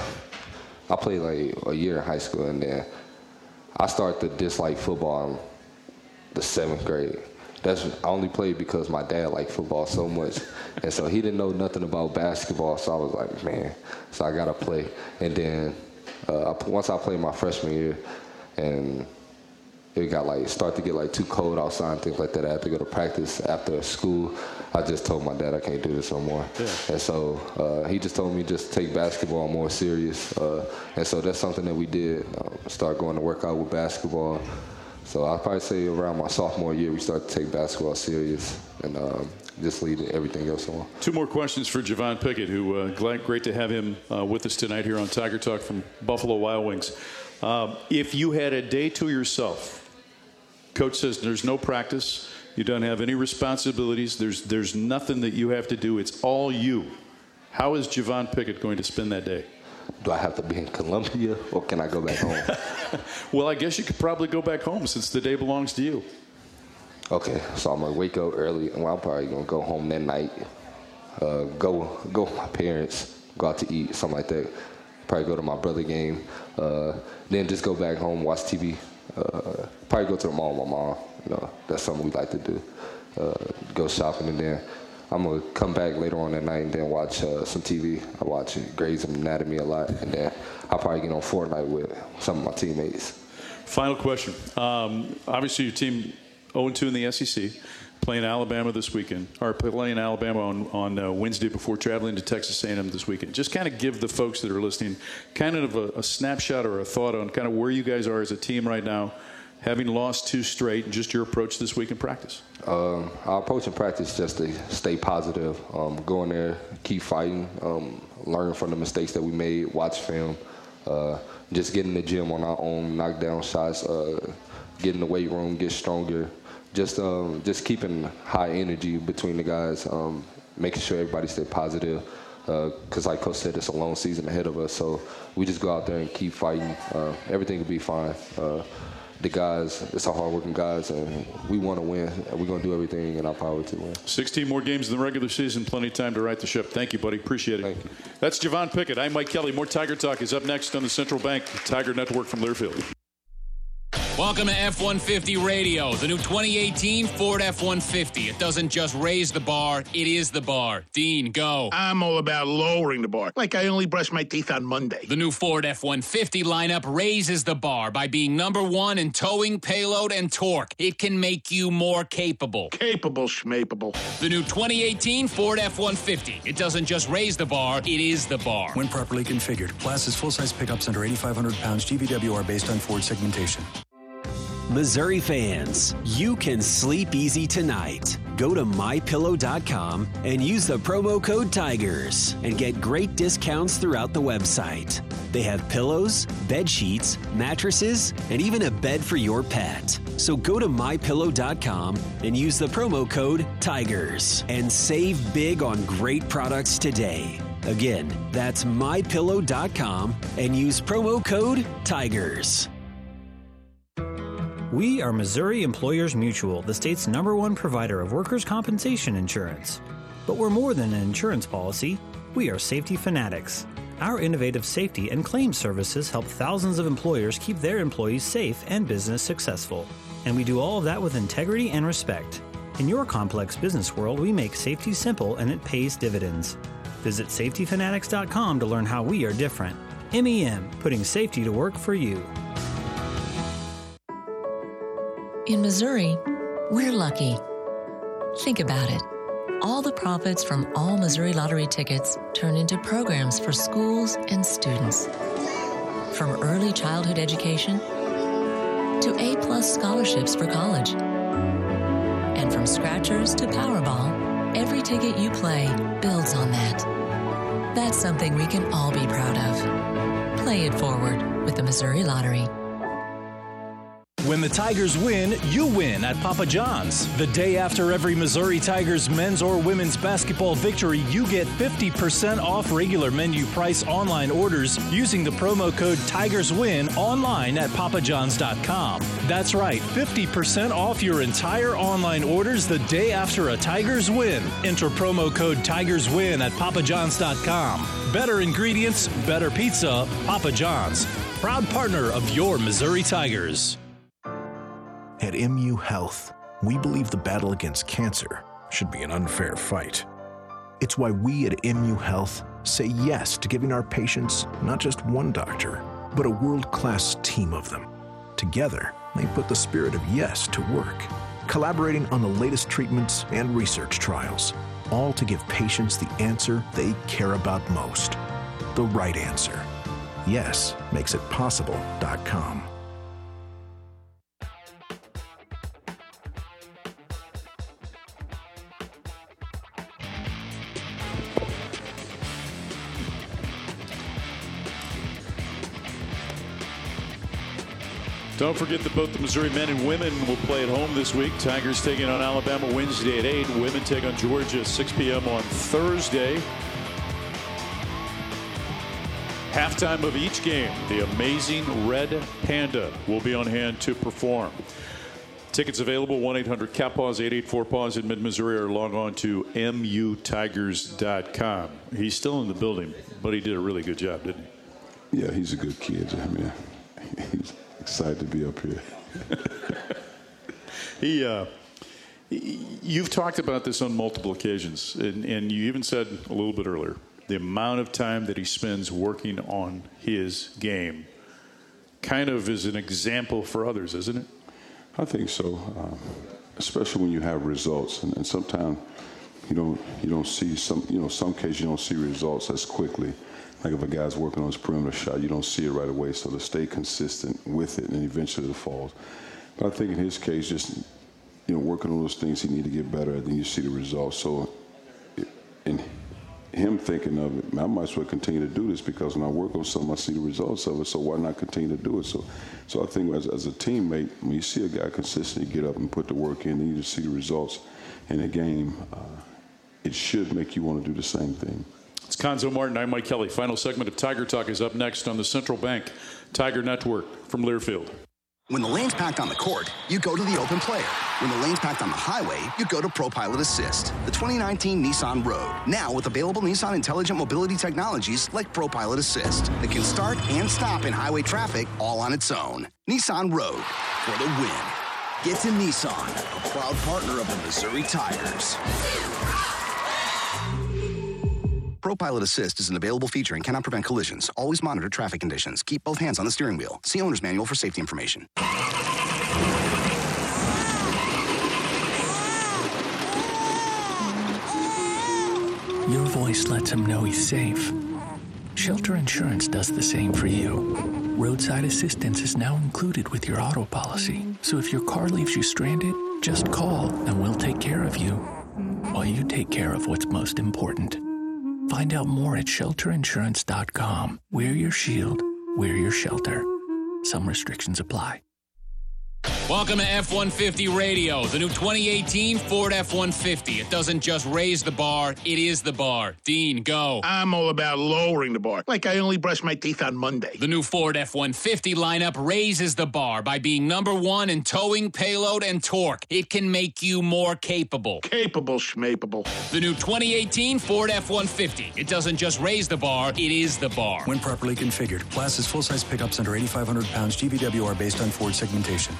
I played like a year in high school, and then I started to dislike football in the seventh grade. That's I only played because my dad liked football so much, and so he didn't know nothing about basketball. So I was like, man, so I gotta play. And then uh, once I played my freshman year, and it got like start to get like too cold outside and things like that. I had to go to practice after school. I just told my dad I can't do this no more. Yeah. And so uh, he just told me just take basketball more serious. Uh, and so that's something that we did. Uh, start going to work out with basketball. So I'd probably say around my sophomore year, we started to take basketball serious and um, just lead everything else on. Two more questions for Javon Pickett, who uh, glad, great to have him uh, with us tonight here on Tiger Talk from Buffalo Wild Wings. Uh, if you had a day to yourself, Coach says there's no practice, you don't have any responsibilities, there's there's nothing that you have to do, it's all you. How is Javon Pickett going to spend that day? Do I have to be in Columbia, or can I go back home? Well, I guess you could probably go back home since the day belongs to you. Okay, so I'm going to wake up early, and well, I'm probably going to go home that night, uh, go go with my parents, go out to eat, something like that. Probably go to my brother game, uh, then just go back home, watch T V. Uh, probably go to the mall with my mom. You know, that's something we like to do. Uh, go shopping, and then I'm going to come back later on that night and then watch uh, some T V. I watch Grey's Anatomy a lot, and then I'll probably get on Fortnite with some of my teammates. Final question. Um, obviously, your team oh and two in the S E C, playing Alabama this weekend, or playing Alabama on, on uh, Wednesday before traveling to Texas A and M this weekend. Just kind of give the folks that are listening kind of a, a snapshot or a thought on kind of where you guys are as a team right now, having lost two straight, and just your approach this week in practice. Um, our approach in practice is just to stay positive, um, go in there, keep fighting, um, learn from the mistakes that we made, watch film, uh, just get in the gym on our own, knock down shots, uh, get in the weight room, get stronger, just um, just keeping high energy between the guys, um, making sure everybody stay positive, because uh, like Coach said, it's a long season ahead of us, so we just go out there and keep fighting. Uh, everything will be fine. Uh, The guys, it's our hard-working guys, and we want to win, and we're going to do everything in our power to win. sixteen more games in the regular season, plenty of time to right the ship. Thank you, buddy. Appreciate it. Thank you. That's Javon Pickett. I'm Mike Kelly. More Tiger Talk is up next on the Central Bank Tiger Network from Learfield. Welcome to F one fifty Radio, the new twenty eighteen Ford F one fifty. It doesn't just raise the bar, it is the bar. Dean, go. I'm all about lowering the bar, like I only brush my teeth on Monday. The new Ford F one fifty lineup raises the bar by being number one in towing, payload, and torque. It can make you more capable. Capable schmapable. The new twenty eighteen Ford F one fifty. It doesn't just raise the bar, it is the bar. When properly configured, classes full-size pickups under eighty-five hundred pounds G V W are based on Ford segmentation. Missouri fans, you can sleep easy tonight. Go to my pillow dot com and use the promo code TIGERS and get great discounts throughout the website. They have pillows, bed sheets, mattresses, and even a bed for your pet. So go to my pillow dot com and use the promo code TIGERS and save big on great products today. Again, that's my pillow dot com and use promo code TIGERS. We are Missouri Employers Mutual, the state's number one provider of workers' compensation insurance. But we're more than an insurance policy. We are safety fanatics. Our innovative safety and claims services help thousands of employers keep their employees safe and business successful. And we do all of that with integrity and respect. In your complex business world, we make safety simple and it pays dividends. Visit safety fanatics dot com to learn how we are different. M E M, putting safety to work for you. In Missouri, we're lucky. Think about it. All the profits from all Missouri Lottery tickets turn into programs for schools and students. From early childhood education to A-plus scholarships for college. And from scratchers to Powerball, every ticket you play builds on that. That's something we can all be proud of. Play it forward with the Missouri Lottery. When the Tigers win, you win at Papa John's. The day after every Missouri Tigers men's or women's basketball victory, you get fifty percent off regular menu price online orders using the promo code TIGERSWIN online at papa johns dot com. That's right, fifty percent off your entire online orders the day after a Tigers win. Enter promo code TIGERSWIN at papa johns dot com. Better ingredients, better pizza, Papa John's. Proud partner of your Missouri Tigers. At M U Health, we believe the battle against cancer should be an unfair fight. It's why we at M U Health say yes to giving our patients not just one doctor, but a world-class team of them. Together, they put the spirit of yes to work, collaborating on the latest treatments and research trials, all to give patients the answer they care about most, the right answer. Yes makes it possible dot com. Don't forget that both the Missouri men and women will play at home this week. Tigers taking on Alabama Wednesday at eight. Women take on Georgia at six p.m. on Thursday. Halftime of each game, the amazing Red Panda will be on hand to perform. Tickets available, one eight hundred C A P A W S, eight eight four P A W S in mid-Missouri, or log on to M U Tigers dot com. He's still in the building, but he did a really good job, didn't he? Yeah, he's a good kid. I mean, he's excited to be up here. he, uh, you've talked about this on multiple occasions, and, and you even said a little bit earlier, the amount of time that he spends working on his game kind of is an example for others, isn't it? I think so. Um, especially when you have results. And, and sometimes you don't you don't see some you know some cases you don't see results as quickly. Like if a guy's working on his perimeter shot, you don't see it right away. So to stay consistent with it, and eventually it falls. But I think in his case, just you know working on those things he need to get better at, then you see the results. So in him thinking of it, I might as well continue to do this because when I work on something, I see the results of it. So why not continue to do it? So, so I think as, as a teammate, when you see a guy consistently get up and put the work in, and you just see the results in a game, uh, it should make you want to do the same thing. It's Cuonzo Martin. I'm Mike Kelly. Final segment of Tiger Talk is up next on the Central Bank Tiger Network from Learfield. When the lane's packed on the court, you go to the open player. When the lane's packed on the highway, you go to ProPilot Assist, the twenty nineteen Nissan Rogue. Now with available Nissan intelligent mobility technologies like ProPilot Assist that can start and stop in highway traffic all on its own. Nissan Rogue for the win. Get to Nissan, a proud partner of the Missouri Tigers. ProPilot Assist is an available feature and cannot prevent collisions. Always monitor traffic conditions. Keep both hands on the steering wheel. See owner's manual for safety information. Your voice lets him know he's safe. Shelter Insurance does the same for you. Roadside assistance is now included with your auto policy. So if your car leaves you stranded, just call and we'll take care of you while you take care of what's most important. Find out more at shelter insurance dot com. Wear your shield, wear your shelter. Some restrictions apply. Welcome to F one fifty Radio, the new twenty eighteen Ford F one fifty. It doesn't just raise the bar, it is the bar. Dean, go. I'm all about lowering the bar, like I only brush my teeth on Monday. The new Ford F one fifty lineup raises the bar by being number one in towing, payload, and torque. It can make you more capable. Capable schmapable. The new twenty eighteen Ford F one fifty. It doesn't just raise the bar, it is the bar. When properly configured, classes full-size pickups under eighty-five hundred pounds G V W are based on Ford segmentation.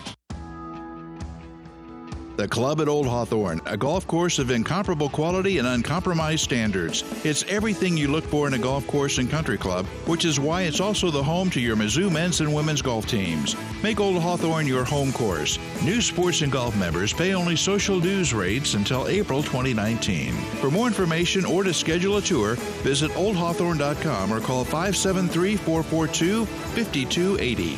The Club at Old Hawthorne, a golf course of incomparable quality and uncompromised standards. It's everything you look for in a golf course and country club, which is why it's also the home to your Mizzou men's and women's golf teams. Make Old Hawthorne your home course. New sports and golf members pay only social dues rates until April twenty nineteen. For more information or to schedule a tour, visit old hawthorne dot com or call five seven three, four four two, five two eight zero.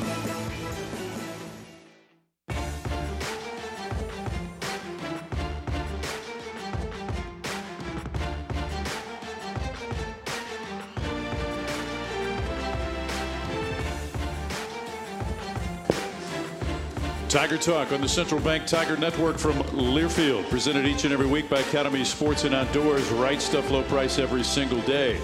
Tiger Talk on the Central Bank Tiger Network from Learfield, presented each and every week by Academy Sports and Outdoors. Right stuff, low price every single day.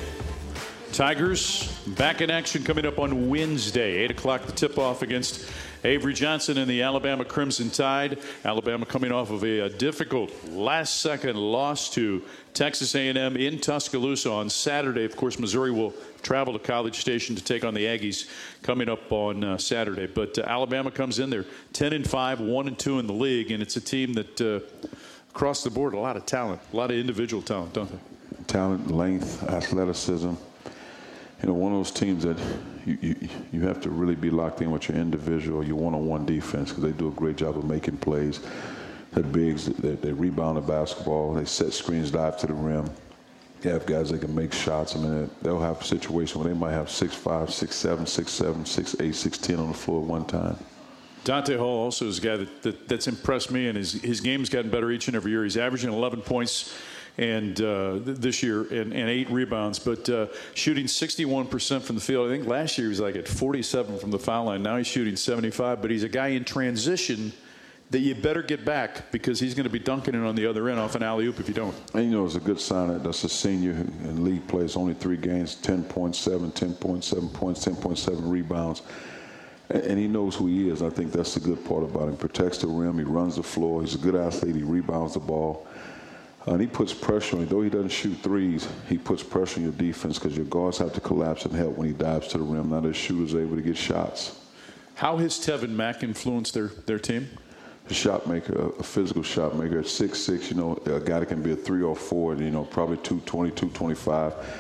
Tigers back in action coming up on Wednesday, eight o'clock the tip-off against Avery Johnson and the Alabama Crimson Tide. Alabama coming off of a, a difficult last-second loss to Texas A and M in Tuscaloosa on Saturday. Of course, Missouri will travel to College Station to take on the Aggies coming up on uh, Saturday. But uh, Alabama comes in there ten and five, one and two in the league, and it's a team that uh, across the board, a lot of talent, a lot of individual talent, don't they? Talent, length, athleticism. You know, one of those teams that you, you, you have to really be locked in with your individual, your one-on-one defense, because they do a great job of making plays. They're bigs, they, they rebound the basketball, they set screens, dive to the rim. You have guys that can make shots. I mean, they'll have a situation where they might have six five, six seven, six seven, six eight, six ten on the floor at one time. Dante Hall also is a guy that, that, that's impressed me, and his, his game's gotten better each and every year. He's averaging eleven points and uh, this year and, and eight rebounds, but uh, shooting sixty-one percent from the field. I think last year he was like at forty-seven from the foul line. Now he's shooting seventy-five, but he's a guy in transition that you better get back because he's going to be dunking it on the other end off an alley-oop if you don't. And, you know, it's a good sign that that's a senior in league plays only three games, ten point seven, ten point seven points, ten point seven rebounds. And, and he knows who he is. I think that's the good part about him. Protects the rim. He runs the floor. He's a good athlete. He rebounds the ball. Uh, and he puts pressure on you. Though he doesn't shoot threes, he puts pressure on your defense because your guards have to collapse and help when he dives to the rim. Now the shooter's able to get shots. How has Tevin Mack influenced their, their team? A shot maker, a physical shot maker. At six six, you know, a guy that can be a three or four, you know, probably two twenty, two twenty-five.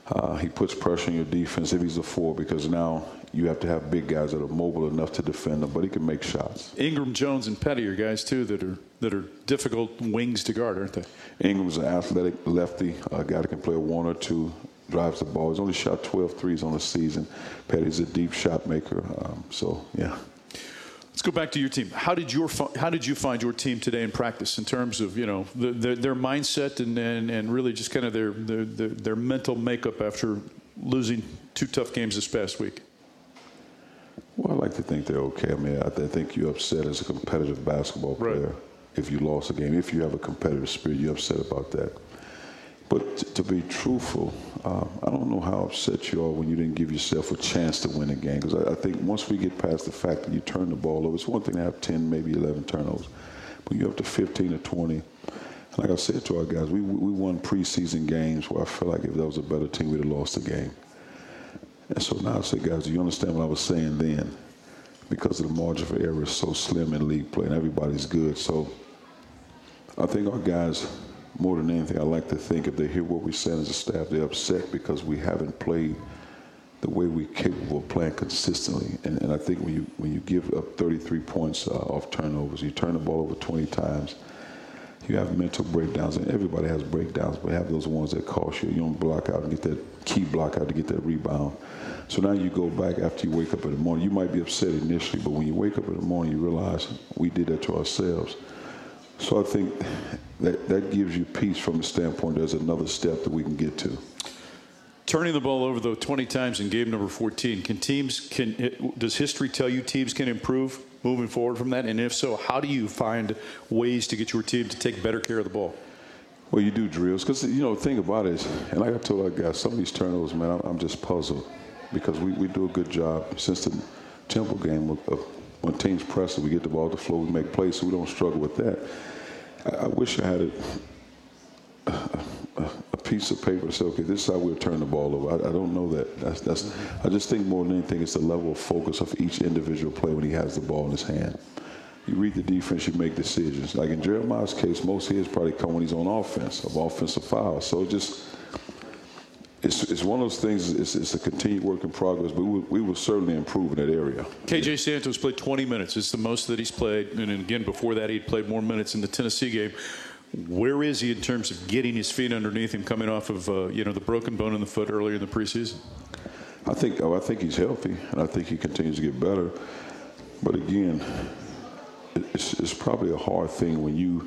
Uh, he puts pressure on your defense if he's a four, because now you have to have big guys that are mobile enough to defend them, but he can make shots. Ingram, Jones, and Petty are guys, too, that are that are difficult wings to guard, aren't they? Ingram's an athletic lefty, a guy that can play a one or two, drives the ball. He's only shot twelve threes on the season. Petty's a deep shot maker. Um, so, yeah. Let's go back to your team. How did your how did you find your team today in practice in terms of, you know, the, the, their mindset and, and and really just kind of their, their their their mental makeup after losing two tough games this past week? Well, I like to think they're okay. I mean, I, I think you're upset as a competitive basketball player right. if you lost a game. If you have a competitive spirit, you're upset about that. But t- to be truthful, uh, I don't know how upset you are when you didn't give yourself a chance to win a game. Because I, I think once we get past the fact that you turn the ball over, it's one thing to have ten, maybe eleven turnovers. But you're up to fifteen or twenty. And like I said to our guys, we we won preseason games where I felt like if there was a better team, we'd have lost the game. And so now I say, guys, do you understand what I was saying then? Because the margin for error is so slim in league play and everybody's good. So I think our guys, more than anything, I like to think if they hear what we're saying as a staff, they're upset because we haven't played the way we're capable of playing consistently. And, and I think when you when you give up thirty-three points uh, off turnovers, you turn the ball over twenty times, you have mental breakdowns, and everybody has breakdowns, but have those ones that cost you. You don't block out and get that key block out to get that rebound. So now you go back after you wake up in the morning. You might be upset initially, but when you wake up in the morning, you realize we did that to ourselves. So I think that that gives you peace from the standpoint there's another step that we can get to. Turning the ball over, though, twenty times in game number fourteen, can teams, can does history tell you teams can improve moving forward from that? And if so, how do you find ways to get your team to take better care of the ball? Well, you do drills. Because, you know, the thing about it is, and like I told our guys, some of these turnovers, man, I'm, I'm just puzzled. Because we, we do a good job since the Temple game of, of when teams press it, we get the ball to the floor, we make plays, so we don't struggle with that. I, I wish I had a, a, a piece of paper to say, okay, this is how we'll turn the ball over. I, I don't know that. That's, that's, mm-hmm. I just think more than anything, it's the level of focus of each individual player when he has the ball in his hand. You read the defense, you make decisions. Like in Jeremiah's case, most of his probably come when he's on offense, of offensive fouls. So just, it's, it's one of those things, it's, it's a continued work in progress, but we will, we will certainly improve in that area. K J Santos played twenty minutes. It's the most that he's played. And again, before that, he'd played more minutes in the Tennessee game. Where is he in terms of getting his feet underneath him, coming off of uh, you know the broken bone in the foot earlier in the preseason? I think oh, I think he's healthy, and I think he continues to get better. But again, it's, it's probably a hard thing when you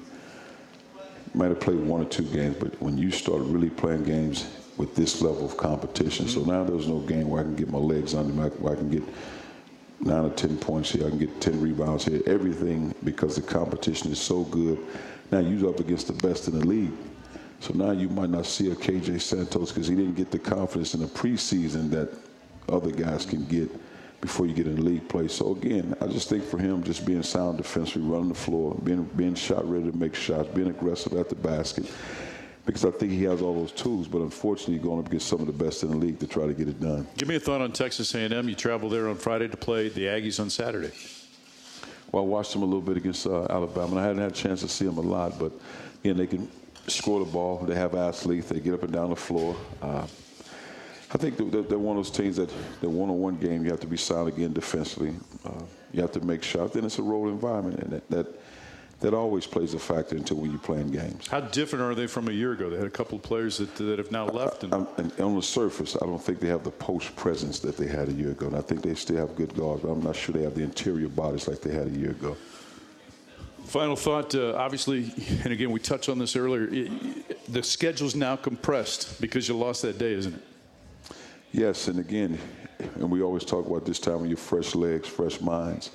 might have played one or two games, but when you start really playing games with this level of competition. Mm-hmm. So now there's no game where I can get my legs under me, where I can get nine or ten points here, I can get ten rebounds here, everything, because the competition is so good. Now you're up against the best in the league. So now you might not see a K J Santos because he didn't get the confidence in the preseason that other guys can get before you get in league play. So again, I just think for him, just being sound defensively, running the floor, being being shot ready to make shots, being aggressive at the basket, because I think he has all those tools, but unfortunately going up against some of the best in the league to try to get it done. Give me a thought on Texas A and M. You travel there on Friday to play the Aggies on Saturday. Well, I watched them a little bit against uh, Alabama, and I hadn't had a chance to see them a lot, but again, they can score the ball. They have athletes. They get up and down the floor. Uh, I think they're, they're one of those teams that the one-on-one game, you have to be sound again defensively. Uh, you have to make shots. Then it's a role environment, and that, that that always plays a factor into when you're playing games. How different are they from a year ago? They had a couple of players that, that have now left. And, I, and on the surface, I don't think they have the post presence that they had a year ago. And I think they still have good guards, but I'm not sure they have the interior bodies like they had a year ago. Final thought, uh, obviously, and again, we touched on this earlier, it, it, the schedule's now compressed because you lost that day, isn't it? Yes, and again, and we always talk about this time when you're fresh legs, fresh minds.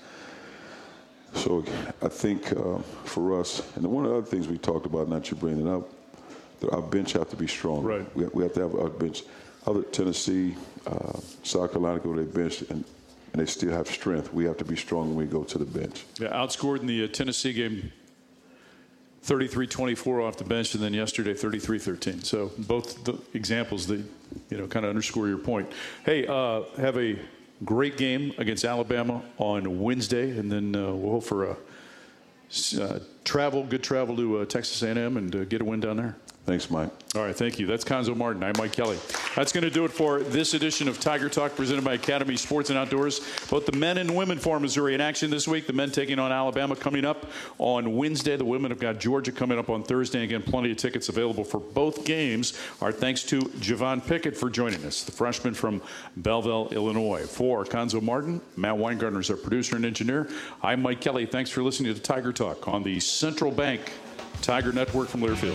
So I think uh, for us, and one of the other things we talked about, not you bringing it up, our bench have to be strong. Right. We, we have to have our bench. Other Tennessee, uh, South Carolina go to their bench, and, and they still have strength. We have to be strong when we go to the bench. Yeah, outscored in the uh, Tennessee game thirty-three twenty-four off the bench, and then yesterday thirty-three thirteen. So both the examples that, you know, kind of underscore your point. Hey, uh, have a great game against Alabama on Wednesday, and then uh, we'll hope for a uh, travel, good travel to uh, Texas A and M and uh, get a win down there. Thanks, Mike. All right, thank you. That's Cuonzo Martin. I'm Mike Kelly. That's going to do it for this edition of Tiger Talk, presented by Academy Sports and Outdoors. Both the men and women for Missouri in action this week. The men taking on Alabama coming up on Wednesday. The women have got Georgia coming up on Thursday. Again, plenty of tickets available for both games. Our thanks to Javon Pickett for joining us, the freshman from Belleville, Illinois. For Cuonzo Martin, Matt Weingartner is our producer and engineer. I'm Mike Kelly. Thanks for listening to Tiger Talk on the Central Bank Tiger Network from Learfield.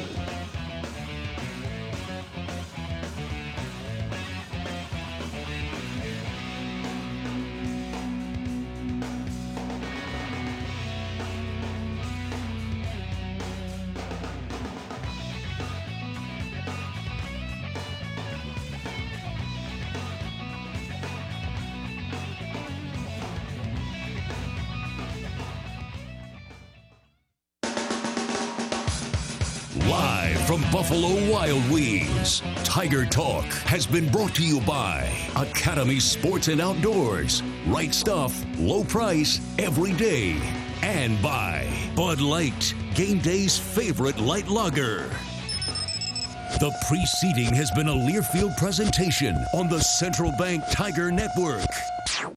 Live from Buffalo Wild Wings, Tiger Talk has been brought to you by Academy Sports and Outdoors. Right stuff, low price, every day. And by Bud Light, game day's favorite light lager. The preceding has been a Learfield presentation on the Central Bank Tiger Network.